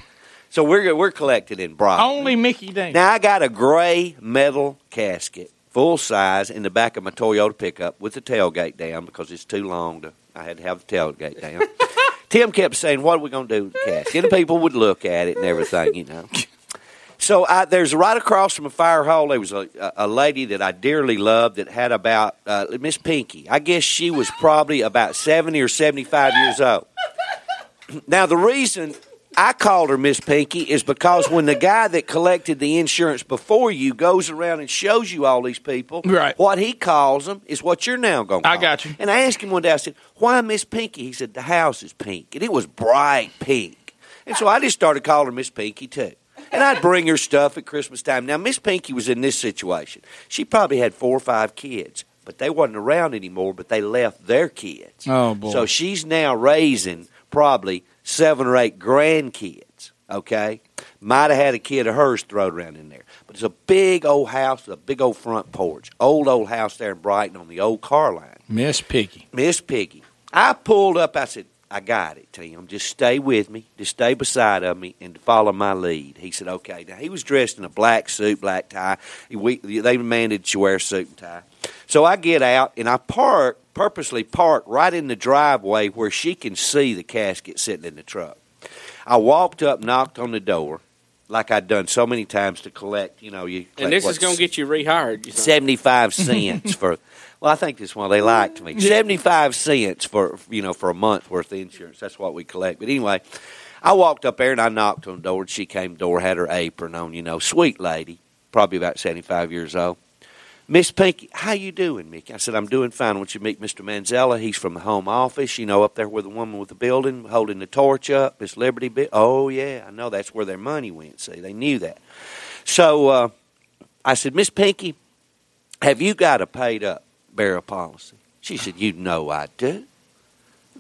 So we're we're collected in Brighton. Only Mickey Dane. Now, I got a gray metal casket, full size, in the back of my Toyota pickup with the tailgate down because it's too long. to. I had to have the tailgate down. Tim kept saying, what are we going to do with the casket? And people would look at it and everything, you know. So I, there's right across from a fire hall, there was a, a lady that I dearly loved that had about, uh, Miss Pinky. I guess she was probably about seventy or seventy-five years old. Now, the reason I called her Miss Pinky is because when the guy that collected the insurance before you goes around and shows you all these people, right. what he calls them is what you're now going to call I got you. them. And I asked him one day, I said, why Miss Pinky? He said, the house is pink. And it was bright pink. And so I just started calling her Miss Pinky, too. And I'd bring her stuff at Christmas time. Now, Miss Pinky was in this situation. She probably had four or five kids, but they wasn't around anymore, but they left their kids. Oh, boy. So she's now raising probably seven or eight grandkids, okay? Might have had a kid of hers thrown around in there. But it's a big old house with a big old front porch. Old, old house there in Brighton on the old car line. Miss Piggy. Miss Piggy. I pulled up. I said, I got it, Tim. Just stay with me. Just stay beside of me and follow my lead. He said, okay. Now, he was dressed in a black suit, black tie. We, they demanded you wear a suit and tie. So I get out, and I park, purposely park right in the driveway where she can see the casket sitting in the truck. I walked up, knocked on the door, like I'd done so many times to collect, you know. you. And this is going to get you rehired. You think? seventy-five cents for... Well, I think this is why they liked me. seventy-five cents for, you know, for a month worth of insurance. That's what we collect. But anyway, I walked up there and I knocked on the door. And she came to the door, had her apron on, you know, sweet lady, probably about seventy-five years old. Miss Pinky, how you doing, Mickey? I said, I'm doing fine. Once you meet Mister Manzella, he's from the home office, you know, up there where the woman with the building holding the torch up, Miss Liberty. Bi- oh, yeah, I know that's where their money went. See, they knew that. So uh, I said, Miss Pinky, have you got a paid up burial policy? She said, you know I do.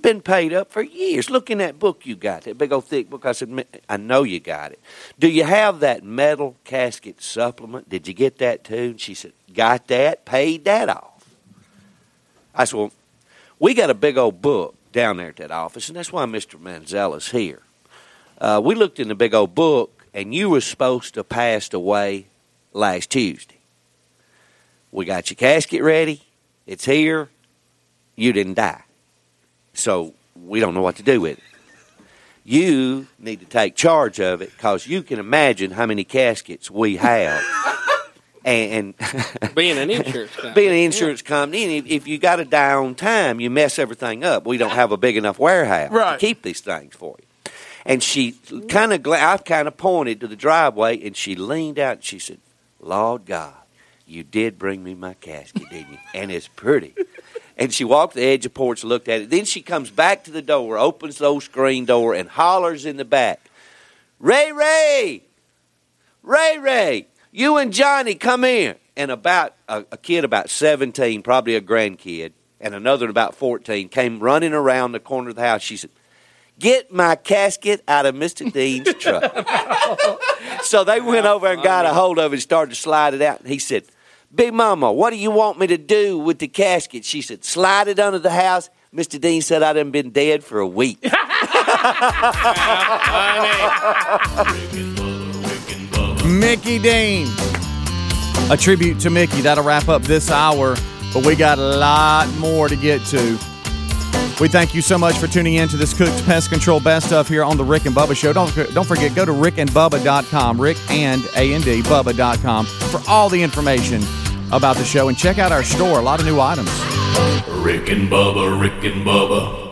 been paid up for years. Look in that book you got, that big old thick book. I said, I know you got it. Do you have that metal casket supplement? Did you get that too? And she said, got that, paid that off. I said, well, we got a big old book down there at that office, and that's why Mister Manzella's here. Uh, we looked in the big old book, and you were supposed to have passed away last Tuesday. We got your casket ready. It's here. You didn't die. So we don't know what to do with it. You need to take charge of it because you can imagine how many caskets we have. and Being an insurance company. Being an insurance yeah. company, and if, if you got to die on time, you mess everything up. We don't have a big enough warehouse right. to keep these things for you. And she kind of, I kind of pointed to the driveway, and she leaned out and she said, Lord God, you did bring me my casket, didn't you? And it's pretty. And she walked the edge of the porch, looked at it. Then she comes back to the door, opens the old screen door, and hollers in the back, Ray Ray, Ray Ray, you and Johnny come in. And about a, a kid about seventeen, probably a grandkid, and another about fourteen, came running around the corner of the house. She said, get my casket out of Mister Dean's truck. So they went over and got a hold of it and started to slide it out. And he said, Big Mama, what do you want me to do with the casket? She said, slide it under the house. Mister Dean said I done been dead for a week. Mickey Dean. A tribute to Mickey. That'll wrap up this hour, but we got a lot more to get to. We thank you so much for tuning in to this Cook's Pest Control Best Stuff here on the Rick and Bubba Show. Don't, don't forget, go to rick and bubba dot com, Rick and A and D, Bubba dot com, for all the information about the show. And check out our store, a lot of new items. Rick and Bubba, Rick and Bubba.